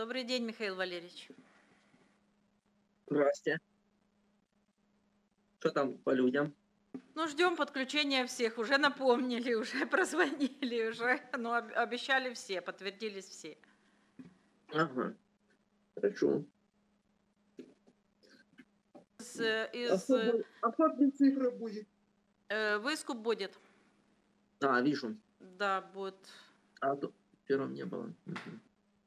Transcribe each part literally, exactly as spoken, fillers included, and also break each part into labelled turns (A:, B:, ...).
A: Добрый день, Михаил Валерьевич.
B: Здрасте. Что там по людям?
A: Ну, ждем подключения всех. Уже напомнили, уже прозвонили, уже, ну, об- обещали все, подтвердились все.
B: Ага, хорошо.
A: Из, э,
B: А
A: из,
B: что,
A: э,
B: будет- а что цифра будет?
A: э, Выскуп будет.
B: А, вижу.
A: Да, будет.
B: А то первым не было. Мгм.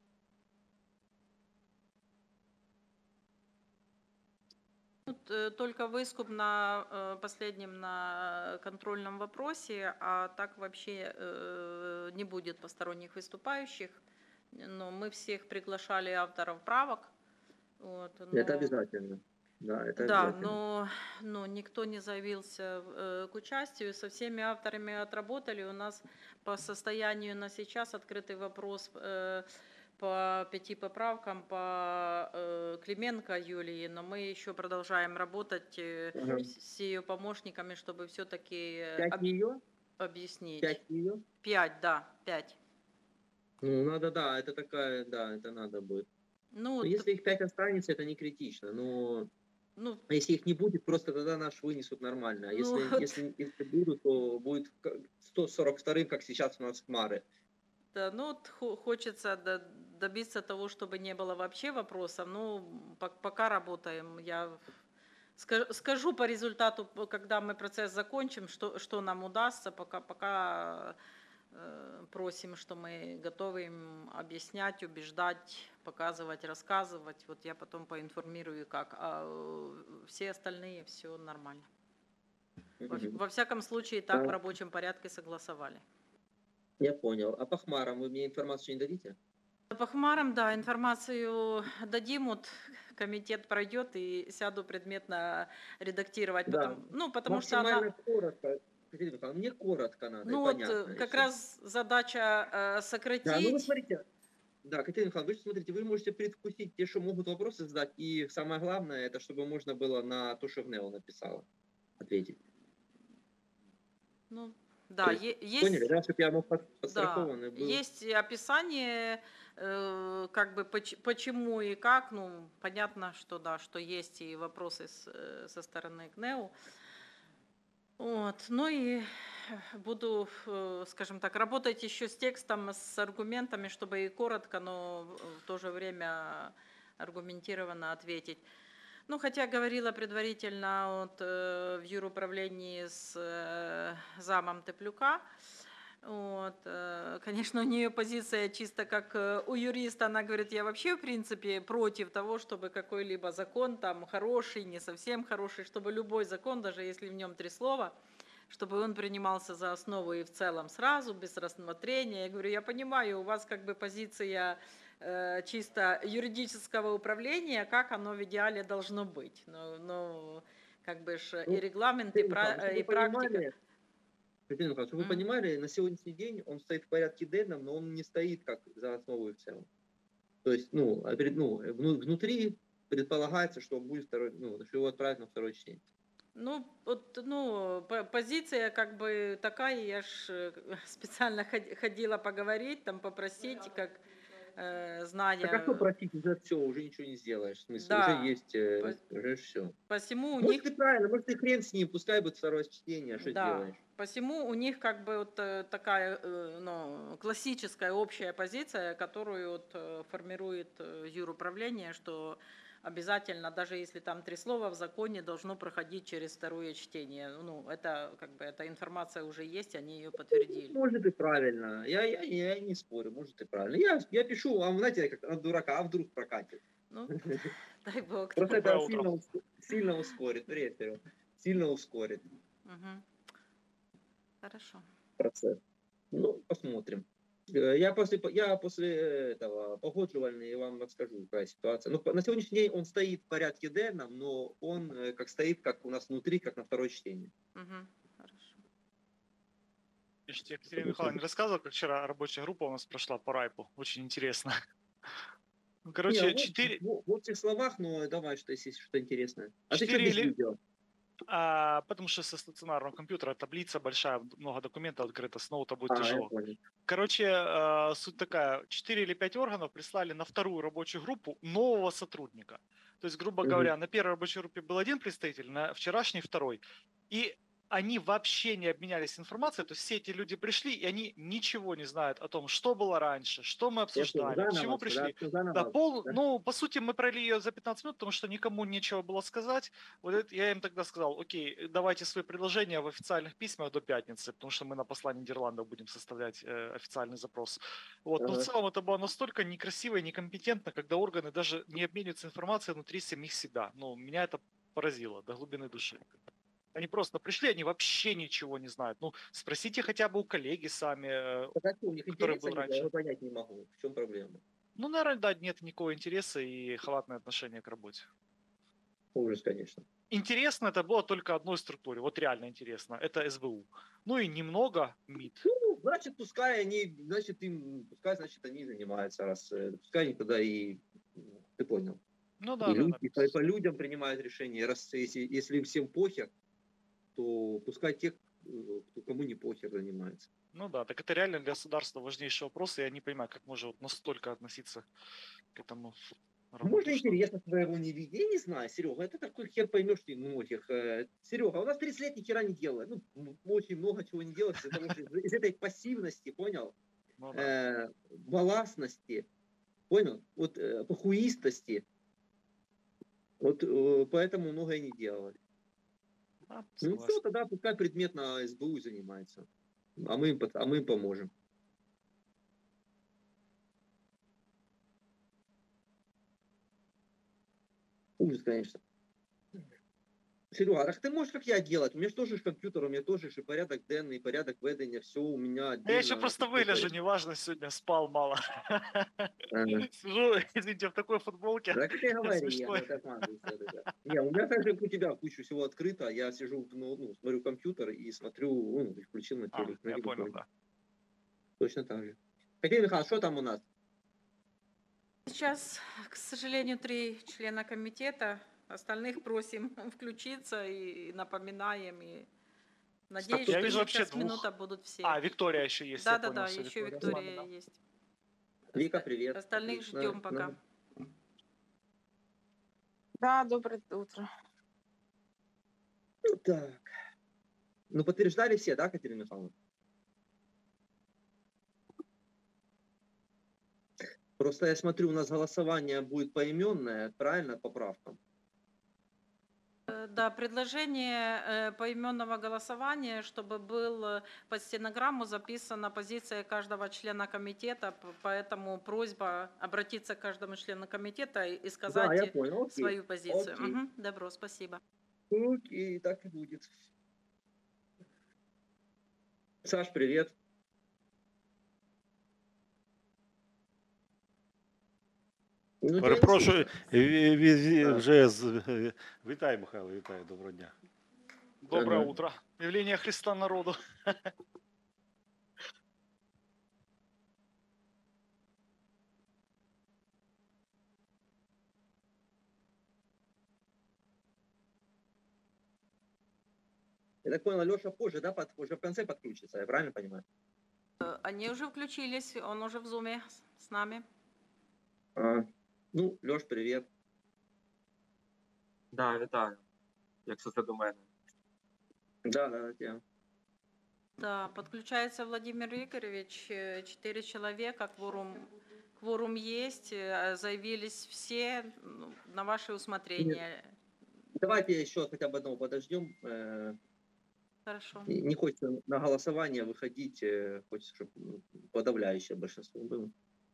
A: Тут, э, только выскуп на э, последнем на контрольном вопросе, а так вообще э, не будет посторонних выступающих. Но мы всех приглашали авторов правок. Вот,
B: Это
A: но...
B: обязательно. Да, это
A: Да,
B: обязательно.
A: но, но никто не заявился э, к участию. Со всеми авторами отработали. У нас по состоянию на сейчас открытый вопрос э, по пяти поправкам по э, Клименко Юлии, но мы еще продолжаем работать э,
B: Ага.
A: с, с ее помощниками, чтобы все-таки
B: Пять
A: об,
B: ее?
A: объяснить.
B: Пять ее?
A: Пять, да, пять.
B: Ну, надо, да, это такая, да, это надо будет.
A: Ну,
B: Но
A: т-
B: если их пять останется, это не критично. Но
A: ну,
B: если их не будет, просто тогда наш вынесут нормально. А
A: ну,
B: если,
A: вот.
B: если, если будут, то будет как сто сорок два, как сейчас у нас Хмары.
A: Да, ну вот хо- хочется до- добиться того, чтобы не было вообще вопросов. Ну, по- пока работаем. Я ска- скажу по результату, п- когда мы процесс закончим, что, что нам удастся. Пока, пока э, просим, что мы готовы им объяснять, убеждать, показывать, рассказывать. Вот я потом поинформирую, как. А э, все остальные все нормально. Во,
B: Мгм.
A: во всяком случае, так в
B: Да,
A: рабочем порядке согласовали.
B: я понял. А по Хмарам вы мне информацию не дадите?
A: По хмарам, да, информацию дадим, вот комитет пройдет и сяду предметно редактировать,
B: Да,
A: потому, ну, потому что
B: максимально
A: она,
B: коротко. Катерина Михайловна, мне коротко надо и
A: ну вот
B: понятно,
A: э,
B: и
A: как
B: все.
A: раз задача э,
B: Да, ну вы
A: сократить.
B: смотрите, да, Катерина Михайловна, вы же смотрите, вы можете предвкусить те, что могут вопросы задать, и самое главное, это чтобы можно было на то, что в НЕО написала, ответить.
A: Ну,
B: То
A: да,
B: есть,
A: е-
B: поняли,
A: есть,
B: да, чтобы я мог под-
A: да,
B: подстрахованный был.
A: есть и описание, э, как бы поч- почему и как, ну, понятно, что да, что есть и вопросы с, э, со стороны ГНЕУ. Вот. Ну и буду, э, скажем так, работать еще с текстом, с аргументами, чтобы и коротко, но в то же время аргументированно ответить. Ну, хотя говорила предварительно вот, э, в юруправлении с э, замом Теплюка. Вот, э, конечно, у нее позиция чисто как э, у юриста, она говорит, я вообще, в принципе, против того, чтобы какой-либо закон там хороший, не совсем хороший, чтобы любой закон, даже если в нем три слова, чтобы он принимался за основу и в целом сразу, без рассмотрения. Я говорю, я понимаю, у вас как бы позиция э, чисто юридического управления, как оно в идеале должно быть. Но, но как бы ж и
B: Ну,
A: регламент, и,
B: Катерина Михайловна,
A: пра-
B: чтобы
A: и
B: вы
A: практика.
B: понимали, Катерина Михайловна, чтобы вы
A: М.
B: понимали, на сегодняшний день он стоит в порядке денном, но он не стоит как за основу и в целом. То есть, ну, а перед- ну, вну- внутри предполагается, что будет второй, ну, что его отправят на второе чтение.
A: Ну, вот, ну, по- позиция как бы такая, я ж э, специально ход- ходила поговорить, там попросить, как э,
B: Так а что
A: зная,
B: просить? Уже все, уже ничего не сделаешь. В смысле, уже
A: да,
B: есть, э,
A: по-
B: уже все.
A: посему у них,
B: Может, и правильно, может, и хрен с ним, пускай будет второе чтение, а что
A: да,
B: сделаешь?
A: посему у них как бы вот э, такая, э, ну, классическая общая позиция, которую вот э, формирует э, юруправление, что обязательно, даже если там три слова в законе, должно проходить через второе чтение. Ну, это как бы эта информация уже есть, они ее подтвердили.
B: Может, и правильно. Я, я, я не спорю, может, и правильно. Я, я пишу, а знаете, как от дурака, а вдруг прокатит.
A: Ну, дай бог.
B: Просто
C: Доброе
B: это
C: утро.
B: сильно, ус- сильно ускорит, верите, сильно ускорит
A: Мгм. Хорошо.
B: процесс. Ну, посмотрим. Э, Я после, я после этого погоджувальный вам расскажу, какая ситуация. Ну, по- на сегодняшний день он стоит в порядке денном, но он э, как стоит, как у нас внутри, как на второе чтение.
A: Мгм. Хорошо.
C: Пишите, Екатерина Михайловна не рассказывала, как вчера рабочая группа у нас прошла по райпу. Очень интересно. Ну,
B: Не,
C: короче,
B: вот,
C: четыре,
B: в, в общих словах, но давай, что если есть что-то интересное. А ты что
C: четыре
B: без
C: или...
B: видео?
C: А, потому что со стационарного компьютера таблица большая, много документов открыто, с ноута будет
B: А, я
C: тяжело.
B: понял.
C: Короче, э, суть такая, четыре или пять органов прислали на вторую рабочую группу нового сотрудника. То есть, грубо
B: Мгм.
C: говоря, на первой рабочей группе был один представитель, на вчерашней второй. И они вообще не обменялись информацией, то есть все эти люди пришли, и они ничего не знают о том, что было раньше, что мы
B: Я понял.
C: обсуждали, к чему
B: Заново всё, да?
C: пришли.
B: Всё
C: Да,
B: заново,
C: пол,
B: да?
C: ну, по сути, мы провели ее за пятнадцать минут, потому что никому нечего было сказать. Вот это я им тогда сказал: окей, давайте свои предложения в официальных письмах до пятницы, потому что мы на посла Нидерландов будем составлять э, официальный запрос. Вот. Но в
B: Ага.
C: целом это было настолько некрасиво и некомпетентно, когда органы даже не обмениваются информацией внутри самих себя. Ну, меня это поразило до глубины души. Они просто пришли, они вообще ничего не знают. Ну, спросите хотя бы у коллеги сами, э,
B: Так а что, у них
C: который
B: интереса
C: был
B: нет? Я
C: раньше.
B: вот понять не могу. В чем проблема?
C: Ну, наверное, да, нет никакого интереса и халатное отношение к работе.
B: Ужас, конечно.
C: Интересно это было только одной структуре, вот реально интересно, это СБУ. Ну и немного МИД.
B: Ну, значит, пускай они, значит, им, пускай, значит, они занимаются, раз, э, пускай они тогда и, ну, ты понял,
C: Ну
B: и
C: да, да,
B: люди,
C: да.
B: и по, по людям принимают решения. Раз, если, если им всем похер, то пускай те, э, кто, кому не похер, занимается.
C: Ну да, так это реально для государства важнейший вопрос, и я не понимаю, как можно вот настолько относиться к этому
B: Можно
C: равнодушно.
B: интересно своего не видеть. Я не знаю, Серега, это такой хер поймешь ты многих. Э, Серега, у нас тридцать лет ни хера не делает. Ну, м- очень много чего не делать из-за того, что из из этой пассивности, понял,
C: Ну да.
B: э, балластности, понял, вот э, похуистости, вот э, поэтому многое не делали.
C: Да,
B: Ну все,
C: согласен.
B: тогда пускай предметно СБУ занимается, а мы им, под- а мы им поможем. Ужас, конечно. Серега, а так ты можешь, как я, делать? У меня же тоже ж компьютер, у меня тоже ж и порядок денный, и порядок ведения, все у меня
C: А я еще
B: отдельно на
C: просто
B: компьютере.
C: вылежу, неважно, сегодня спал мало.
B: Ага.
C: Сижу, извините, в такой футболке
B: Так и ты говори, я
C: смешной.
B: вот отмазываюсь от этого. Не, у меня также у тебя куча всего открыто, я сижу, ну, ну, смотрю компьютер и смотрю, ну, включил на
C: А,
B: телек, на
C: я понял,
B: телефоне.
C: да.
B: Точно так же. Катерина Михайловна, что там у нас?
A: Сейчас, к сожалению, три члена комитета. Остальных просим включиться и напоминаем. И надеюсь,
B: кто
C: Я
A: что
C: вижу вообще
A: сейчас
C: двух.
A: минута будут все.
C: А, Виктория еще есть, я понял,
A: Да-да-да,
C: все,
A: еще
C: Виктория с вами,
A: Виктория
C: да.
A: есть.
B: Вика,
A: Оста-
B: привет.
A: Остальных
B: Отлично.
A: ждем пока.
B: Ну,
D: Да, доброе утро.
B: ну, так. Ну, подтверждали все, да, Катерина Михайловна? Просто я смотрю, у нас голосование будет поименное, правильно, поправкам?
A: Э, Да, предложение э, поименного голосования, чтобы был э, под стенограмму записана позиция каждого члена комитета, п- поэтому просьба обратиться к каждому члену комитета и и
B: Да,
A: сказать
B: я
A: э,
B: понял, окей.
A: свою позицию.
B: Окей.
A: Мгм, добро, спасибо.
B: Окей, так и будет. Саш, привет. Ну, тебя не
E: Перепрошую,
B: слышно.
E: ві- ві- ві-
B: А,
E: вже з... Вітаю, Михайло, вітаю, доброго дня.
C: Доброе
B: ага.
C: утро. Явление Христа народу.
B: Я так понял, Леша позже, да, под, уже в конце подключится, я правильно понимаю?
A: Э, Они уже включились, он уже в зуме с с нами.
B: А, ну, Леш, привет.
F: Да, вітаю. Якщо це до мене.
B: Да, да, да, тебя.
A: Да, подключается Владимир Игоревич, э, четыре человека, кворум, кворум есть, э, заявились все, ну, на ваше усмотрение.
B: Давайте еще хотя бы одного подождем. э,
A: Хорошо.
B: Не не хочется на голосование выходить, э, хочется, чтобы подавляющее большинство было.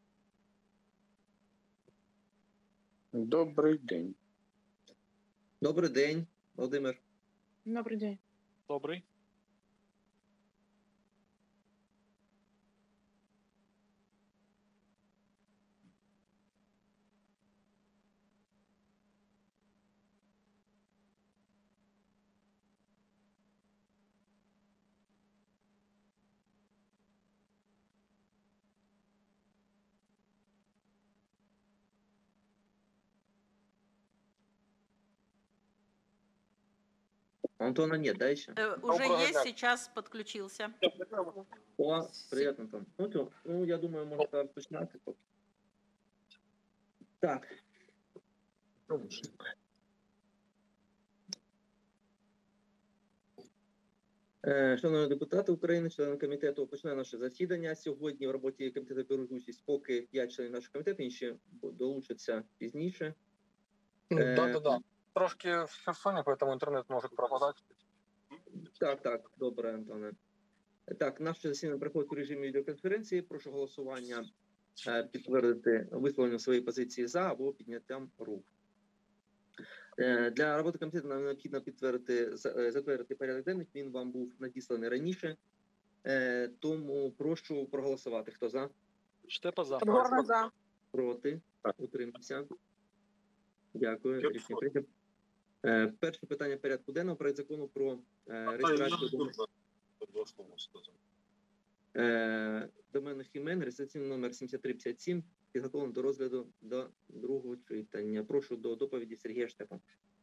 F: Добрий день.
B: Добрый день, Владимир.
D: Добрый день.
C: Добрый.
B: У Антона нет, да, еще?
A: Э, Уже
F: Доброго
A: есть,
F: дня.
A: сейчас подключился.
B: О, привет, Антон. Ну, то, ну, я думаю, можна починати поки. Так. Е, Шановні депутати України, члени комітету, почне наше засідання. Сьогодні в роботі комітету беруть участь поки п'ять членів нашого комітету, інші долучаться пізніше. Е,
F: Да, да, да. Трошки в Херсоні, поэтому інтернет може пропадати.
B: Так, так, добре, Антоне. Так, наше засідання проходить у режимі відеоконференції. Прошу голосування е, підтвердити висловлення своєї позиції за або підняттям рук. Е, Для роботи комітету нам необхідно підтвердити, за- е, затвердити порядок денний. Він вам був надісланий раніше. Е, Тому прошу проголосувати. Хто за?
C: Штепа за.
D: Подгорна за.
B: Проти? Утримався? Дякую. Рішення прийнято. Е, Перше питання порядку денного. Проект закону про е, реєстрацію домен- е, доменних імен, реєстраційний номер сімдесят три п'ятдесят сім, підготовлений до розгляду до другого читання. Прошу до доповіді Сергія Штепа.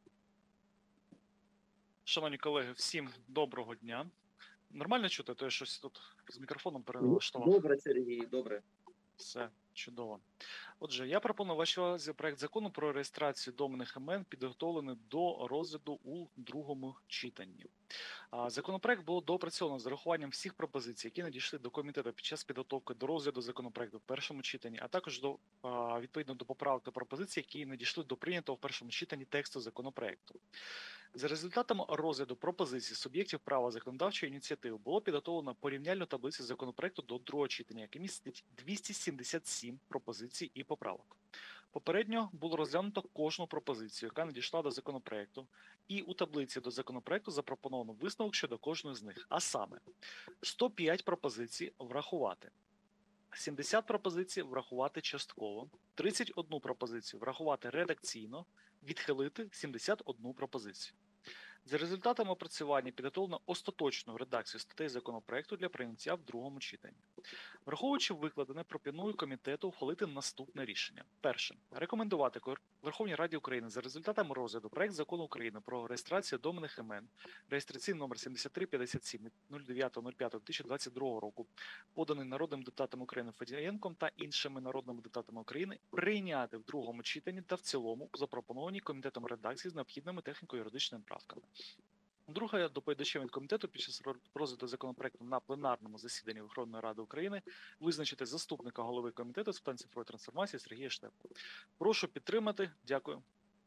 C: Шановні колеги, всім доброго дня. Нормально чути, то я щось тут з мікрофоном переналаштував.
B: Добре, Сергій, добре.
C: Все чудово. Отже, я пропоную вашій увазі проект закону про реєстрацію доменних імен, підготовлений до розгляду у другому читанні. А, Законопроект було доопрацьовано з урахуванням всіх пропозицій, які надійшли до комітету під час підготовки до розгляду законопроекту в першому читанні, а також до а, відповідно до поправок та пропозицій, які надійшли до прийнятого в першому читанні тексту законопроекту. За результатами розгляду пропозицій суб'єктів права законодавчої ініціативи було підготовлено порівняльну таблицю законопроекту до другого читання, яка містить двісті сімдесят сім пропозицій і поправок. Попередньо було розглянуто кожну пропозицію, яка надійшла до законопроекту, і у таблиці до законопроекту запропоновано висновок щодо кожної з них, а саме сто п'ять пропозицій врахувати, сімдесят пропозицій врахувати частково, тридцять одну пропозицію врахувати редакційно, відхилити сімдесят одну пропозицію. За результатами опрацювання підготовлено остаточну редакцію статей законопроекту для прийняття в другому читанні. Враховуючи викладене, пропоную комітету ухвалити наступне рішення. Перше. Рекомендувати Кор- Верховній Раді України за результатами розгляду проект закону України про реєстрацію доменних імен, реєстраційний номер сімдесят три п'ятдесят сім від дев'ятого п'ятого дві тисячі двадцять другого року, поданий народним депутатом України Федієнком та іншими народними депутатами України, прийняти в другому читанні та в цілому у запропонованій комітетом редакції з необхідними техніко-юридичними правками. Друге, доповідачем від комітету під час розгляду законопроекту на пленарному засіданні Верховної Ради України визначити заступника голови комітету з питань цифрової трансформації Сергія Штепу. Прошу підтримати. Дякую.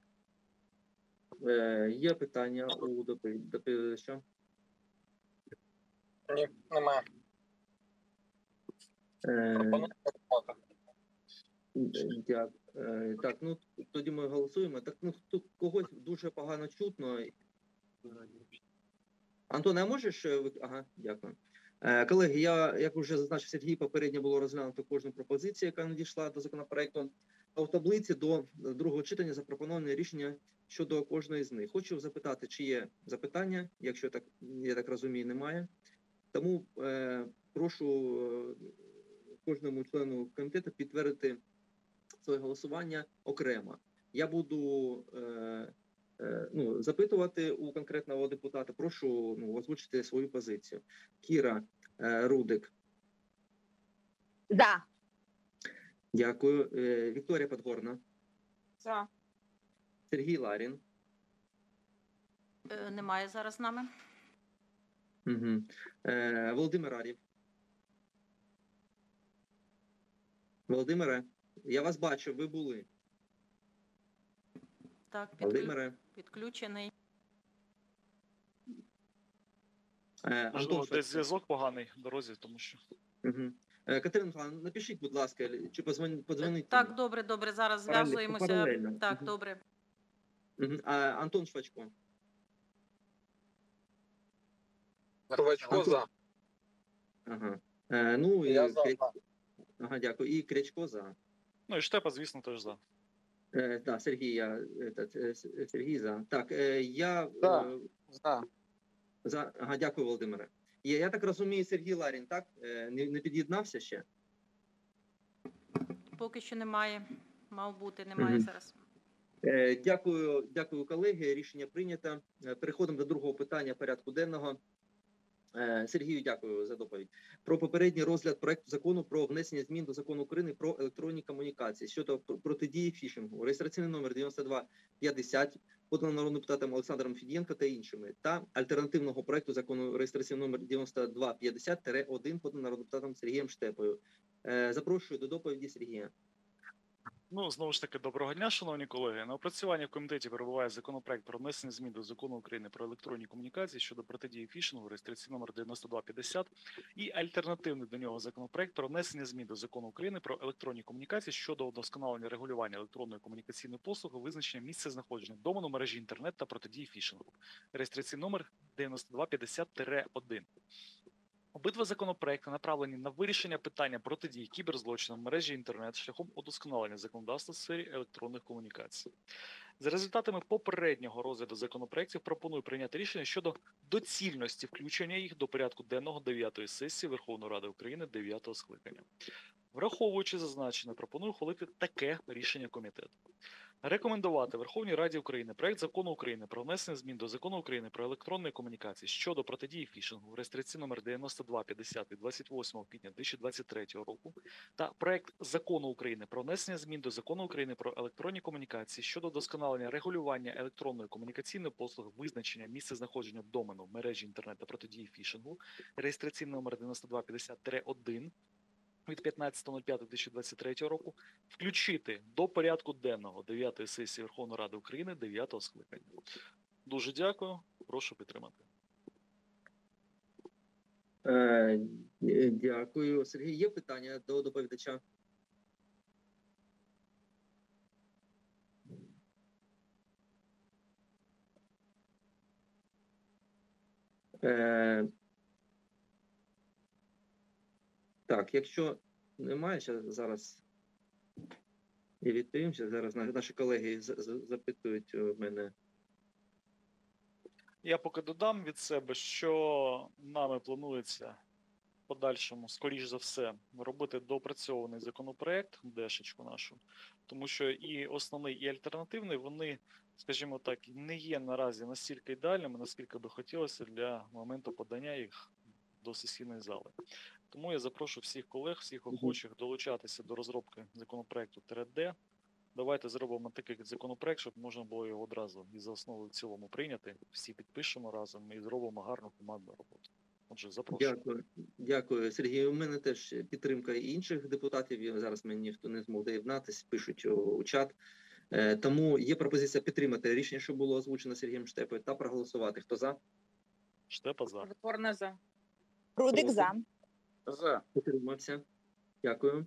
B: Е, Є питання у допові- доповідача?
F: Ні, немає.
B: Е,
F: Пропоную голосувати.
B: Дя- е, Так, ну тоді ми голосуємо. Так, ну тут когось дуже погано чутно. Антон, а можеш? е, ви- Ага, дякую. Е, Колеги, я, як вже зазначив Сергій, попередньо було розглянуто кожну пропозицію, яка надійшла до законопроекту. А в таблиці до другого читання запропоноване рішення щодо кожної з них. Хочу запитати, чи є запитання, якщо так, я так розумію, немає. Тому е, прошу е, кожному члену комітету підтвердити своє голосування окремо. Я буду е, е, ну, запитувати у конкретного депутата. Прошу ну, озвучити свою позицію. Кіра е, Рудик.
D: За.
B: Дякую. Е, Вікторія Подгорна.
D: За.
B: Сергій Ларін.
A: Е, Немає зараз з нами.
B: Угу. Е, Володимир Арів. Володимире, я вас бачу, ви були.
A: Так, підклю...
B: Володимире.
A: підключений.
B: Е, Антон
C: Можливо,
B: Швець.
C: десь зв'язок поганий в дорозі, тому що
B: Угу. Е, Катерина Михайловна, напишіть, будь ласка, чи позвоніть, подзвоніть.
A: Так, добре, добре. Зараз
B: Паралель-
A: зв'язуємося.
B: паралельно.
A: Так,
B: Мгм.
A: добре.
B: Угу. А, Антон Швачко.
F: Швачко
B: Антон.
F: за.
B: Ага. Е, ну, і
F: Я за.
B: Кря- Ага, дякую. І Крячко за.
C: ну і Штепа, звісно, теж за.
B: Е, да, Сергій, я, этот, е, С- Сергій за. Так, е, я
F: Да.
B: е,
F: За.
B: за. Ага, дякую, Володимире. Я, я так розумію, Сергій Ларін, так? Е, не, не під'єднався ще?
A: Поки що немає. Мав бути, немає
B: Мгм.
A: зараз.
B: Е, Дякую, дякую, колеги. Рішення прийнято. Е, Переходимо до другого питання порядку денного. Е, Сергію, дякую за доповідь. Про попередній розгляд проекту закону про внесення змін до Закону України про електронні комунікації щодо пр- протидії фішингу. Реєстраційний номер дев'яносто два п'ятдесят, поданий народним депутатом Олександром Федієнко та іншими, та альтернативного проекту закону реєстраційний номер дев'яносто два п'ятдесят один, поданий народним депутатом Сергієм Штепою. Е, Запрошую до доповіді Сергія.
C: Ну, знову ж таки, доброго дня, шановні колеги. На опрацюванні в комітеті перебуває законопроект про внесення змін до Закону України про електронні комунікації щодо протидії фішингу, реєстраційний номер дев'яносто два п'ятдесят, і альтернативний до нього законопроект про внесення змін до Закону України про електронні комунікації щодо удосконалення регулювання електронної комунікаційної послуги, визначення місця знаходження домену мережі інтернет та протидії фішингу. Реєстраційний номер дев'яносто два п'ятдесят один. Обидва законопроекти направлені на вирішення питання протидії кіберзлочинам в мережі інтернет шляхом удосконалення законодавства в сфері електронних комунікацій. За результатами попереднього розгляду законопроектів пропоную прийняти рішення щодо доцільності включення їх до порядку денного дев'ятої сесії Верховної Ради України дев'ятого скликання. Враховуючи зазначене, пропоную ухвалити таке рішення комітету. Рекомендувати Верховній Раді України проект Закону України про внесення змін до Закону України про електронні комунікації щодо протидії фішингу, реєстраційний номер дев'яносто два п'ятдесят від двадцять восьмого квітня дві тисячі двадцять третього року, та проект Закону України про внесення змін до Закону України про електронні комунікації щодо вдосконалення регулювання електронної комунікаційної послуги, визначення місця знаходження домену мережі інтернет та протидії фішингу, реєстраційний номер дев'яносто два п'ятдесят один від п'ятнадцятого п'ятого дві тисячі двадцять третього року включити до порядку денного дев'ятої сесії Верховної Ради України дев'ятого скликання. Дуже дякую, прошу підтримати.
B: Е, е, Дякую, Сергій. Є питання до доповідача? Е, Так, якщо немає, ще зараз і відповімся. Зараз на- наші колеги з- з- запитують у мене.
C: Я поки додам від себе, що нами планується в подальшому, скоріш за все, робити доопрацьований законопроект, дешечку нашу, тому що і основний, і альтернативний, вони, скажімо так, не є наразі настільки ідеальними, наскільки би хотілося для моменту подання їх до сесійної зали. Тому я запрошу всіх колег, всіх охочих долучатися до розробки законопроекту Д. Давайте зробимо такий законопроект, щоб можна було його одразу і за основу в цілому прийняти. Всі підпишемо разом і зробимо гарну командну роботу. Отже, запрошую.
B: Дякую, дякую, Сергій. У мене теж підтримка і інших депутатів. І зараз мені ніхто не змог доєднатися, пишуть у, у чат. Е, тому є пропозиція підтримати рішення, що було озвучено Сергієм Штепою, та проголосувати. Хто за?
C: Штепа за.
D: Притворна за.
G: Рудик
B: Проти?
G: за.
F: За.
B: Підтримався. Дякую.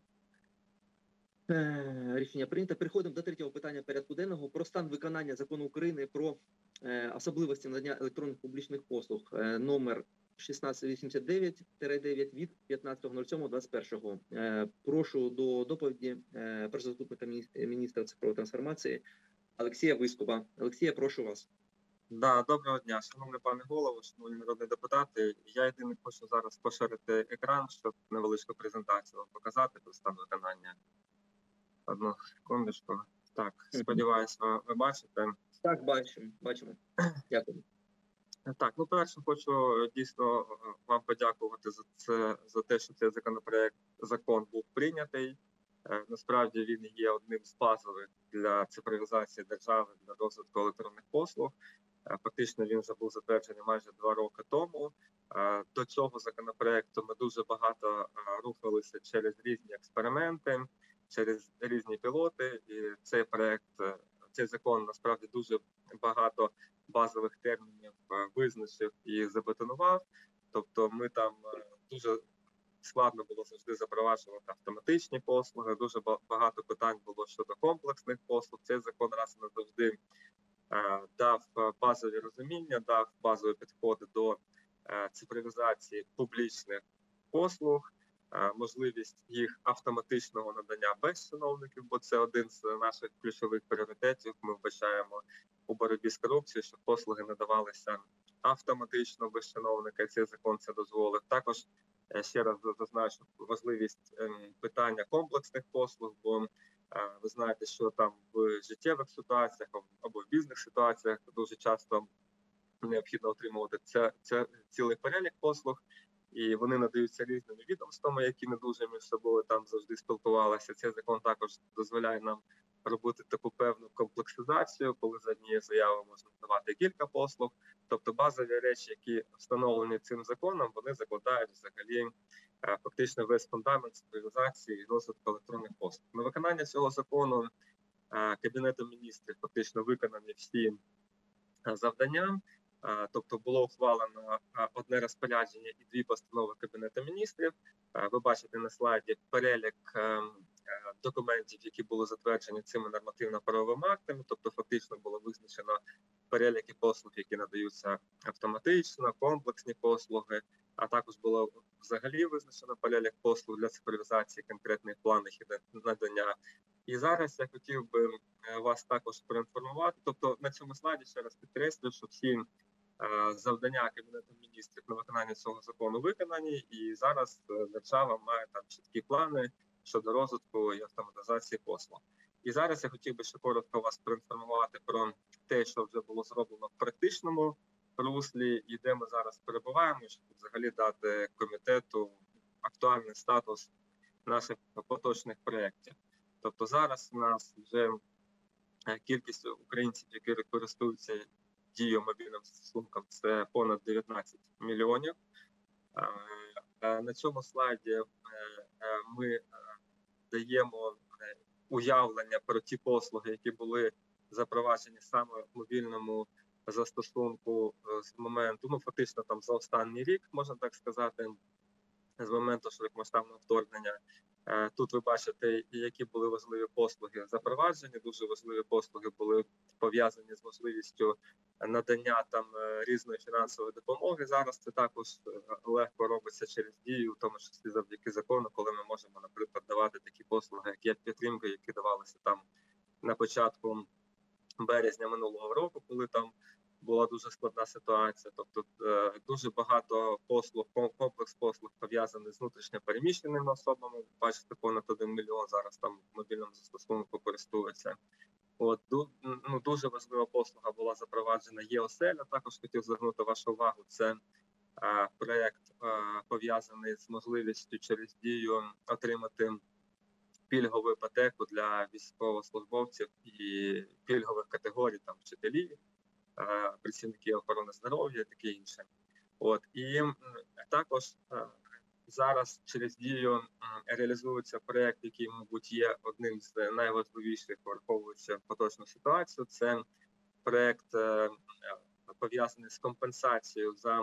B: Е, Рішення прийнято. Переходимо до третього питання порядку денного про стан виконання Закону України про е, особливості надання електронних публічних послуг. Е, номер шістнадцять вісімдесят дев'ять дев'ять від п'ятнадцятого сьомого двадцять першого. Е, прошу до доповіді е, першого заступника міністра, міністра цифрової трансформації Олексія Вискуба. Олексія, прошу вас.
F: Да, доброго дня, шановний пане голово, шановні народні депутати. Я єдине хочу зараз поширити екран, щоб невеличку презентацію вам показати про стан виконання. Одну секундочку. Так, сподіваюся, ви, ви бачите.
B: Так, бачимо, бачимо. Дякую.
F: Так, ну перше хочу дійсно е, вам подякувати за це, за те, що цей законопроект, закон був прийнятий. Е, Насправді він є одним з базових для цифровізації держави, для розвитку електронних послуг. Е, Фактично він вже був затверджений майже два роки тому. Е, До цього законопроекту ми дуже багато е, рухалися через різні експерименти, через різні пілоти. І цей проект, е, цей закон насправді дуже багато базових термінів е, визначив і забетонував. Тобто ми там е, дуже складно було завжди запроваджувати автоматичні послуги, дуже ба- багато питань було щодо комплексних послуг. Цей закон раз і назавжди е, дав е, базові розуміння, дав базові підходи до е, цифровізації публічних послуг, е, можливість їх автоматичного надання без чиновників, бо це один з наших ключових пріоритетів. Ми вбачаємо у боротьбі з корупцією, щоб послуги надавалися автоматично без чиновника. Цей закон це дозволив. Також е, ще раз зазначу важливість ем, питання комплексних послуг, бо Е, Ви знаєте, що там в життєвих ситуаціях або в бізнес-ситуаціях дуже часто необхідно отримувати це, це цілий перелік послуг, і вони надаються різними відомствами, які не дуже між собою там завжди спілкувалися. Цей закон також дозволяє нам робити таку певну комплексизацію, коли за однією заявою можна надавати кілька послуг. Тобто базові речі, які встановлені цим законом, вони закладають взагалі е, фактично весь фундамент цифровізації і розвитку електронних послуг. На виконання цього закону е, Кабінетом міністрів фактично виконані всі е, завдання. Е, Тобто було ухвалено е, одне розпорядження і дві постанови Кабінету міністрів. Е, Ви бачите на слайді перелік е, е, документів, які були затверджені цими нормативно-правовими актами. Тобто фактично було визначено переліки послуг, які надаються автоматично, комплексні послуги, а також було взагалі визначено перелік послуг для цифровізації, конкретних планів і надання. І зараз я хотів би е, вас також проінформувати. Тобто на цьому слайді ще раз підкреслю, що всі е, завдання Кабінету міністрів на виконання цього закону виконані, і зараз е, держава має там чіткі плани щодо розвитку і автоматизації послуг. І зараз я хотів би ще коротко вас проінформувати про те, що вже було зроблено в практичному руслі, і де ми зараз перебуваємо, щоб взагалі дати комітету актуальний статус наших поточних проєктів. Тобто зараз у нас вже е, кількість українців, які користуються дією мобільним застосунком, це понад дев'ятнадцять мільйонів. Е, е, На цьому слайді е, е, ми е, даємо е, уявлення про ті послуги, які були запроваджені саме в мобільному застосунку е, з моменту, ну фактично там за останній рік, можна так сказати, з моменту широкомасштабного вторгнення. Е, Тут ви бачите, які були важливі послуги запроваджені. Дуже важливі послуги були пов'язані з можливістю надання там е, різної фінансової допомоги. Зараз це також е, легко робиться через дію, в тому числі завдяки закону, коли ми можемо, наприклад, давати такі послуги, як є підтримка, які давалися там на початку березня минулого року, коли там була дуже складна ситуація. Тобто е, дуже багато послуг, комплекс послуг пов'язаний з внутрішньо переміщеними особами. Бачите, понад один мільйон зараз там в мобільному застосунку користується. От ну, дуже важлива послуга була запроваджена ЄОСЕЛЯ. Також хотів звернути вашу увагу. Це е, проєкт е, пов'язаний з можливістю через дію отримати пільгову іпотеку для військовослужбовців і пільгових категорій, там вчителі, е, працівники охорони здоров'я, і таке інше. От і м, також е, зараз через дію м, реалізується проєкт, який, мабуть, є одним з найважливіших, враховуючи поточну ситуацію. Це проєкт е, пов'язаний з компенсацією за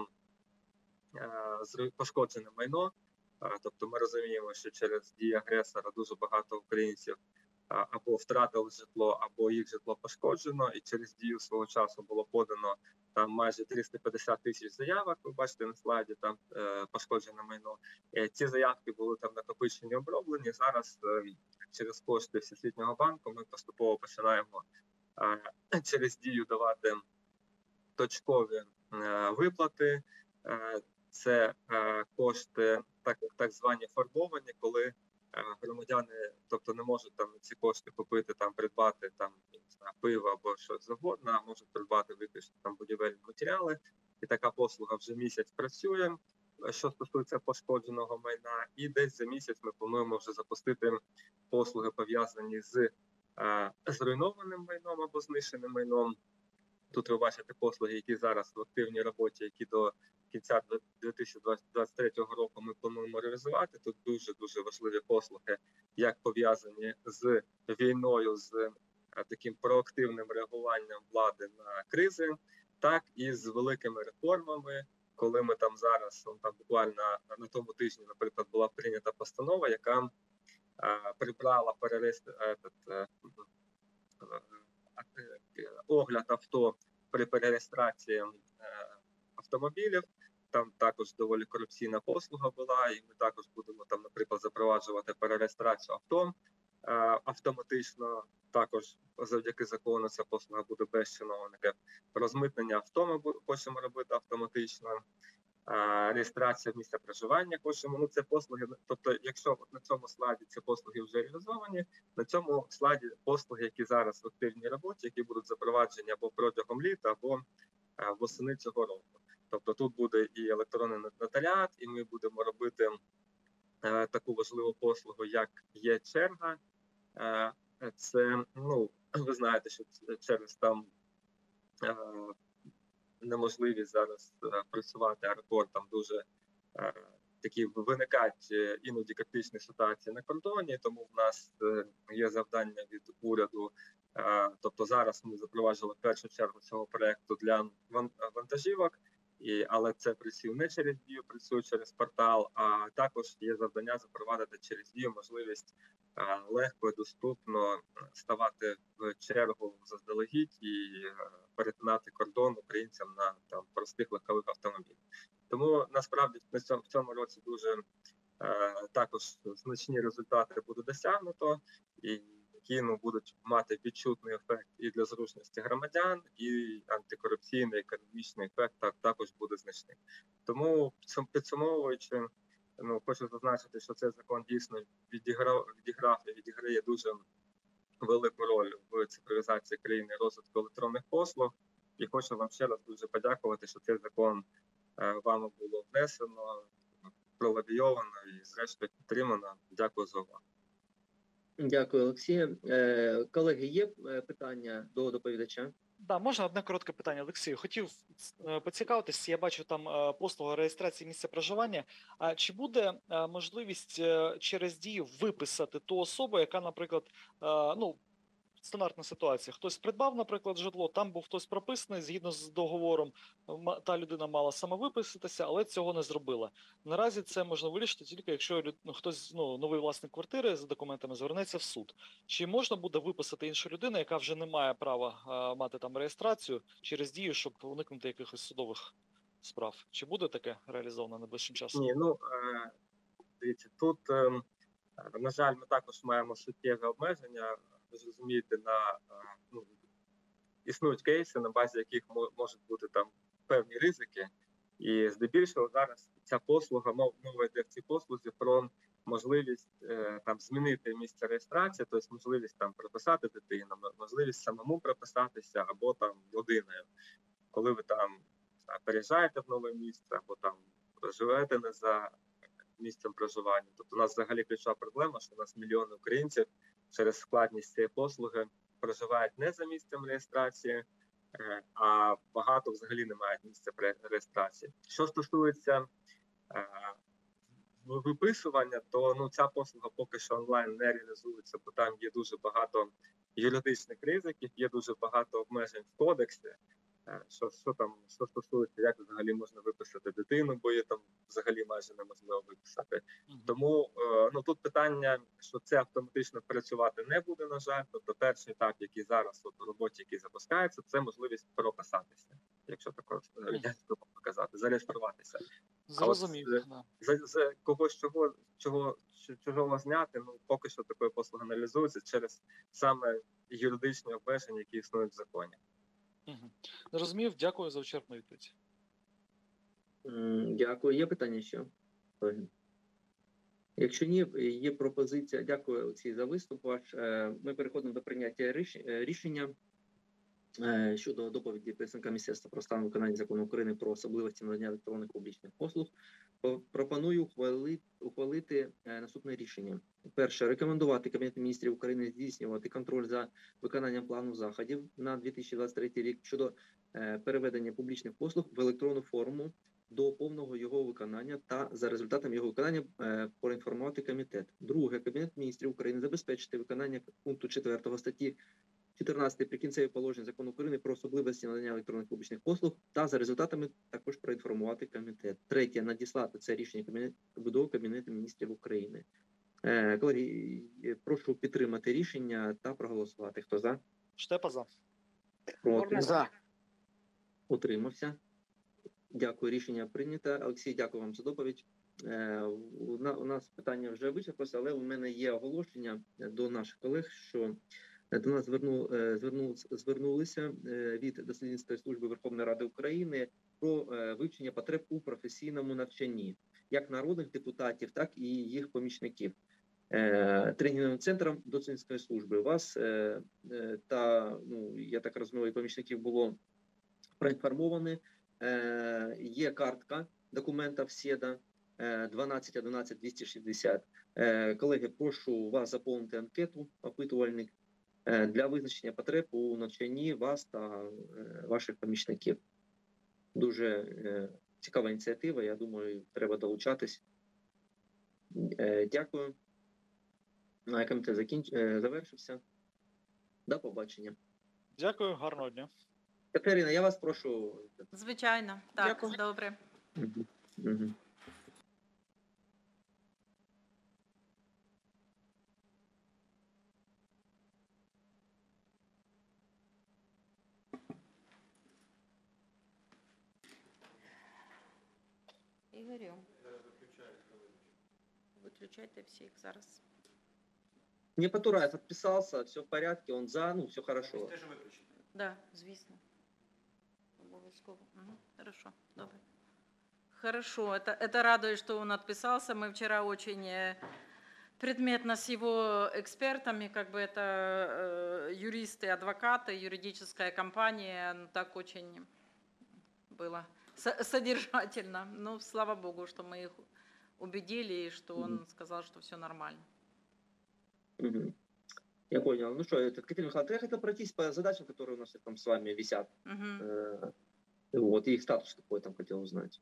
F: е, зру- пошкоджене майно. А, Тобто ми розуміємо, що через дії агресора дуже багато українців а, або втратили житло, або їх житло пошкоджено, і через дію свого часу було подано там майже триста п'ятдесят тисяч заявок. Ви бачите на слайді, там е, пошкоджене майно. Е, ці заявки були там накопичені, оброблені. Зараз е, через кошти Всесвітнього банку ми поступово починаємо е, через дію давати точкові е, виплати. Е, Це е, кошти так, так звані фарбовані, коли е, громадяни, тобто не можуть там ці кошти купити, там придбати там не знаю, пиво або щось завгодно, а можуть придбати виключно там будівельні матеріали. І така послуга вже місяць працює, що стосується пошкодженого майна. І десь за місяць ми плануємо вже запустити послуги, пов'язані з е, зруйнованим майном або знищеним майном. Тут ви бачите послуги, які зараз в активній роботі, які до кінця дві тисячі двадцять третього року ми плануємо реалізувати. Тут дуже-дуже важливі послуги, як пов'язані з війною, з а, таким проактивним реагуванням влади на кризи, так і з великими реформами, коли ми там зараз, ну, там буквально на тому тижні, наприклад, була прийнята постанова, яка а, прибрала перерест, этот, огляд авто при перереєстрації автомобілів. Там також доволі корупційна послуга була, і ми також будемо там, наприклад, запроваджувати перереєстрацію авто автоматично. Також завдяки закону ця послуга буде без чиновника. Розмитнення авто ми хочемо робити автоматично. а, реєстрація місця проживання. Хочемо, ну це послуги. Тобто, якщо от на цьому слайді ці послуги вже реалізовані, на цьому слайді послуги, які зараз в активній роботі, які будуть запроваджені або протягом літа, або а, восени цього року. Тобто тут буде і електронний нотаріат, і ми будемо робити а, таку важливу послугу, як є черга. А, це, ну, ви знаєте, що через там а, неможливість зараз е, працювати аеропортом, дуже е, такі виникають е, іноді критичні ситуації на кордоні, тому в нас е, є завдання від уряду. Е, тобто зараз ми запроваджували першу чергу цього проекту для ван- вантажівок, і, але це працює не через Дію, працює через портал, а також є завдання запровадити через Дію можливість е, легко і доступно ставати в чергу заздалегідь і е, перетинати кордон українцям на там простих легкових автомобілях. Тому насправді на цьому в цьому році дуже е, також значні результати буде досягнуто, і які ну будуть мати відчутний ефект і для зручності громадян, і антикорупційний економічний ефект так також буде значний. Тому цим підсумовуючи, ну хочу зазначити, що цей закон дійсно відіграв відіграв і відіграє дуже велику роль в цифровізації країни, розвитку електронних послуг. І хочу вам ще раз дуже подякувати, що цей закон е, вами було внесено, пролобійовано і зрештою підтримано. Дякую за увагу.
B: Дякую, Олексію. Е, колеги, є е, питання до доповідача?
C: Да, можна одне коротке питання, Олексію. Хотів е, поцікавитись, я бачу там е, послуга реєстрації місця проживання. А чи буде е, можливість е, через Дію виписати ту особу, яка, наприклад, е, ну, стандартна ситуація. Хтось придбав, наприклад, житло, там був хтось прописаний, згідно з договором, м- та людина мала самовиписатися, але цього не зробила. Наразі це можна вирішити тільки, якщо лю- ну, хтось, ну, новий власник квартири з документами звернеться в суд. Чи можна буде виписати іншу людину, яка вже не має права а, мати там реєстрацію через Дію, щоб уникнути якихось судових справ? Чи буде таке реалізовано найближчим часом?
F: Ні, ну е, дивіться, тут е, на жаль, ми також маємо суттєві обмеження. Ви ж розумієте, на е, ну, існують кейси, на базі яких мо- можуть бути там певні ризики, і здебільшого зараз ця послуга, мов- мова йде в цій послузі про можливість е, там змінити місце реєстрації, тобто можливість там прописати дитину, м- можливість самому прописатися або там родиною, коли ви там не знаю, переїжджаєте в нове місце, або там живете не за місцем проживання. Тобто у нас взагалі ключова проблема, що у нас мільйони українців через складність цієї послуги проживають не за місцем реєстрації, е, а багато взагалі не мають місця пре- реєстрації. Що стосується е, в- виписування, то ну ця послуга поки що онлайн не реалізується, бо там є дуже багато юридичних ризиків, є дуже багато обмежень в кодексі. Е, Що, що там що стосується, як взагалі можна виписати дитину, бо її там взагалі майже неможливо виписати.
C: Мгм.
F: Тому е, ну тут питання, що це автоматично працювати не буде, на жаль. Тобто перший етап, який зараз от у роботі, який запускається, це можливість прописатися, якщо також радянською показати, зареєструватися.
C: Зрозумів.
F: А от,
C: Да.
F: За, за когось чого чого ч- чужого зняти, ну поки що такої послуги не реалізується через саме юридичні обмеження, які існують в законі.
C: Мгм. Зрозумів, дякую за вичерпну відповідь.
B: М, Дякую. Є питання ще? Колеги? Якщо ні, є пропозиція. Дякую, Олексій, за виступ ваш. Е, Ми переходимо до прийняття ріш- е, рішення е, щодо доповіді представника Міністерства про стан виконання закону України про особливості надання електронних публічних послуг. По- Пропоную ухвалити, ухвалити е, наступне рішення. Перше, рекомендувати Кабінету міністрів України здійснювати контроль за виконанням плану заходів на дві тисячі двадцять третій рік щодо е, переведення публічних послуг в електронну форму до повного його виконання та за результатами його виконання е, проінформувати комітет. Друге, Кабінет міністрів України забезпечити виконання пункту четвертого статті чотирнадцять прикінцеві положень закону України про особливості надання електронних публічних послуг та за результатами також проінформувати комітет. Третє, надіслати це рішення кабінет до Кабінету міністрів України. Е, колеги, е, прошу підтримати рішення та проголосувати. Хто за?
C: Штепа за.
B: Проти?
D: За.
B: Утримався. Дякую, рішення прийнято. Олексій, дякую вам за доповідь. Е, у, на, у нас питання вже вичерпалося, але у мене є оголошення до наших колег, що Е, До нас зверну, е, зверну, звернулися е, від Дослідницької служби Верховної Ради України про е, вивчення потреб у професійному навчанні як народних депутатів, так і їх помічників. Е, Тренінговим центром дослідницької служби вас е, е, та, ну, я так розумію, і помічників було проінформовані. Е, Є картка документа СЕДА е, дванадцять одинадцять двісті шістдесят. Е, Колеги, прошу вас заповнити анкету, опитувальник, е, для визначення потреб у навчанні вас та е, ваших помічників. Дуже е, цікава ініціатива, я думаю, треба долучатись. Е, Дякую. На комітет закінч... е, завершився. До побачення.
C: Дякую, гарного дня.
B: Катерина, я вас прошу.
A: Звичайно, так,
D: Дякую.
A: добре.
B: Мгм. Мгм.
A: Ігорю. Виключайте всіх зараз.
B: Не Потураев отписался, все в порядке, он за, ну, все хорошо.
A: Да, звісно. Обов'язково. Угу. Хорошо, добре. Хорошо, это, это радует, что он отписался. Мы вчера очень э, предметно с его экспертами, как бы это э, юристы, адвокаты, юридическая компания, ну, так очень было со- содержательно. Ну, слава богу, что мы их убедили, и что он
B: Мгм.
A: сказал, что все нормально.
B: Мгм. Я понял. Ну что, это, Катерина Михайловна, я хотел пройтись по задачам, которые у нас там с вами висят.
A: Мгм.
B: Э, Вот, и их статус какой там хотел узнать.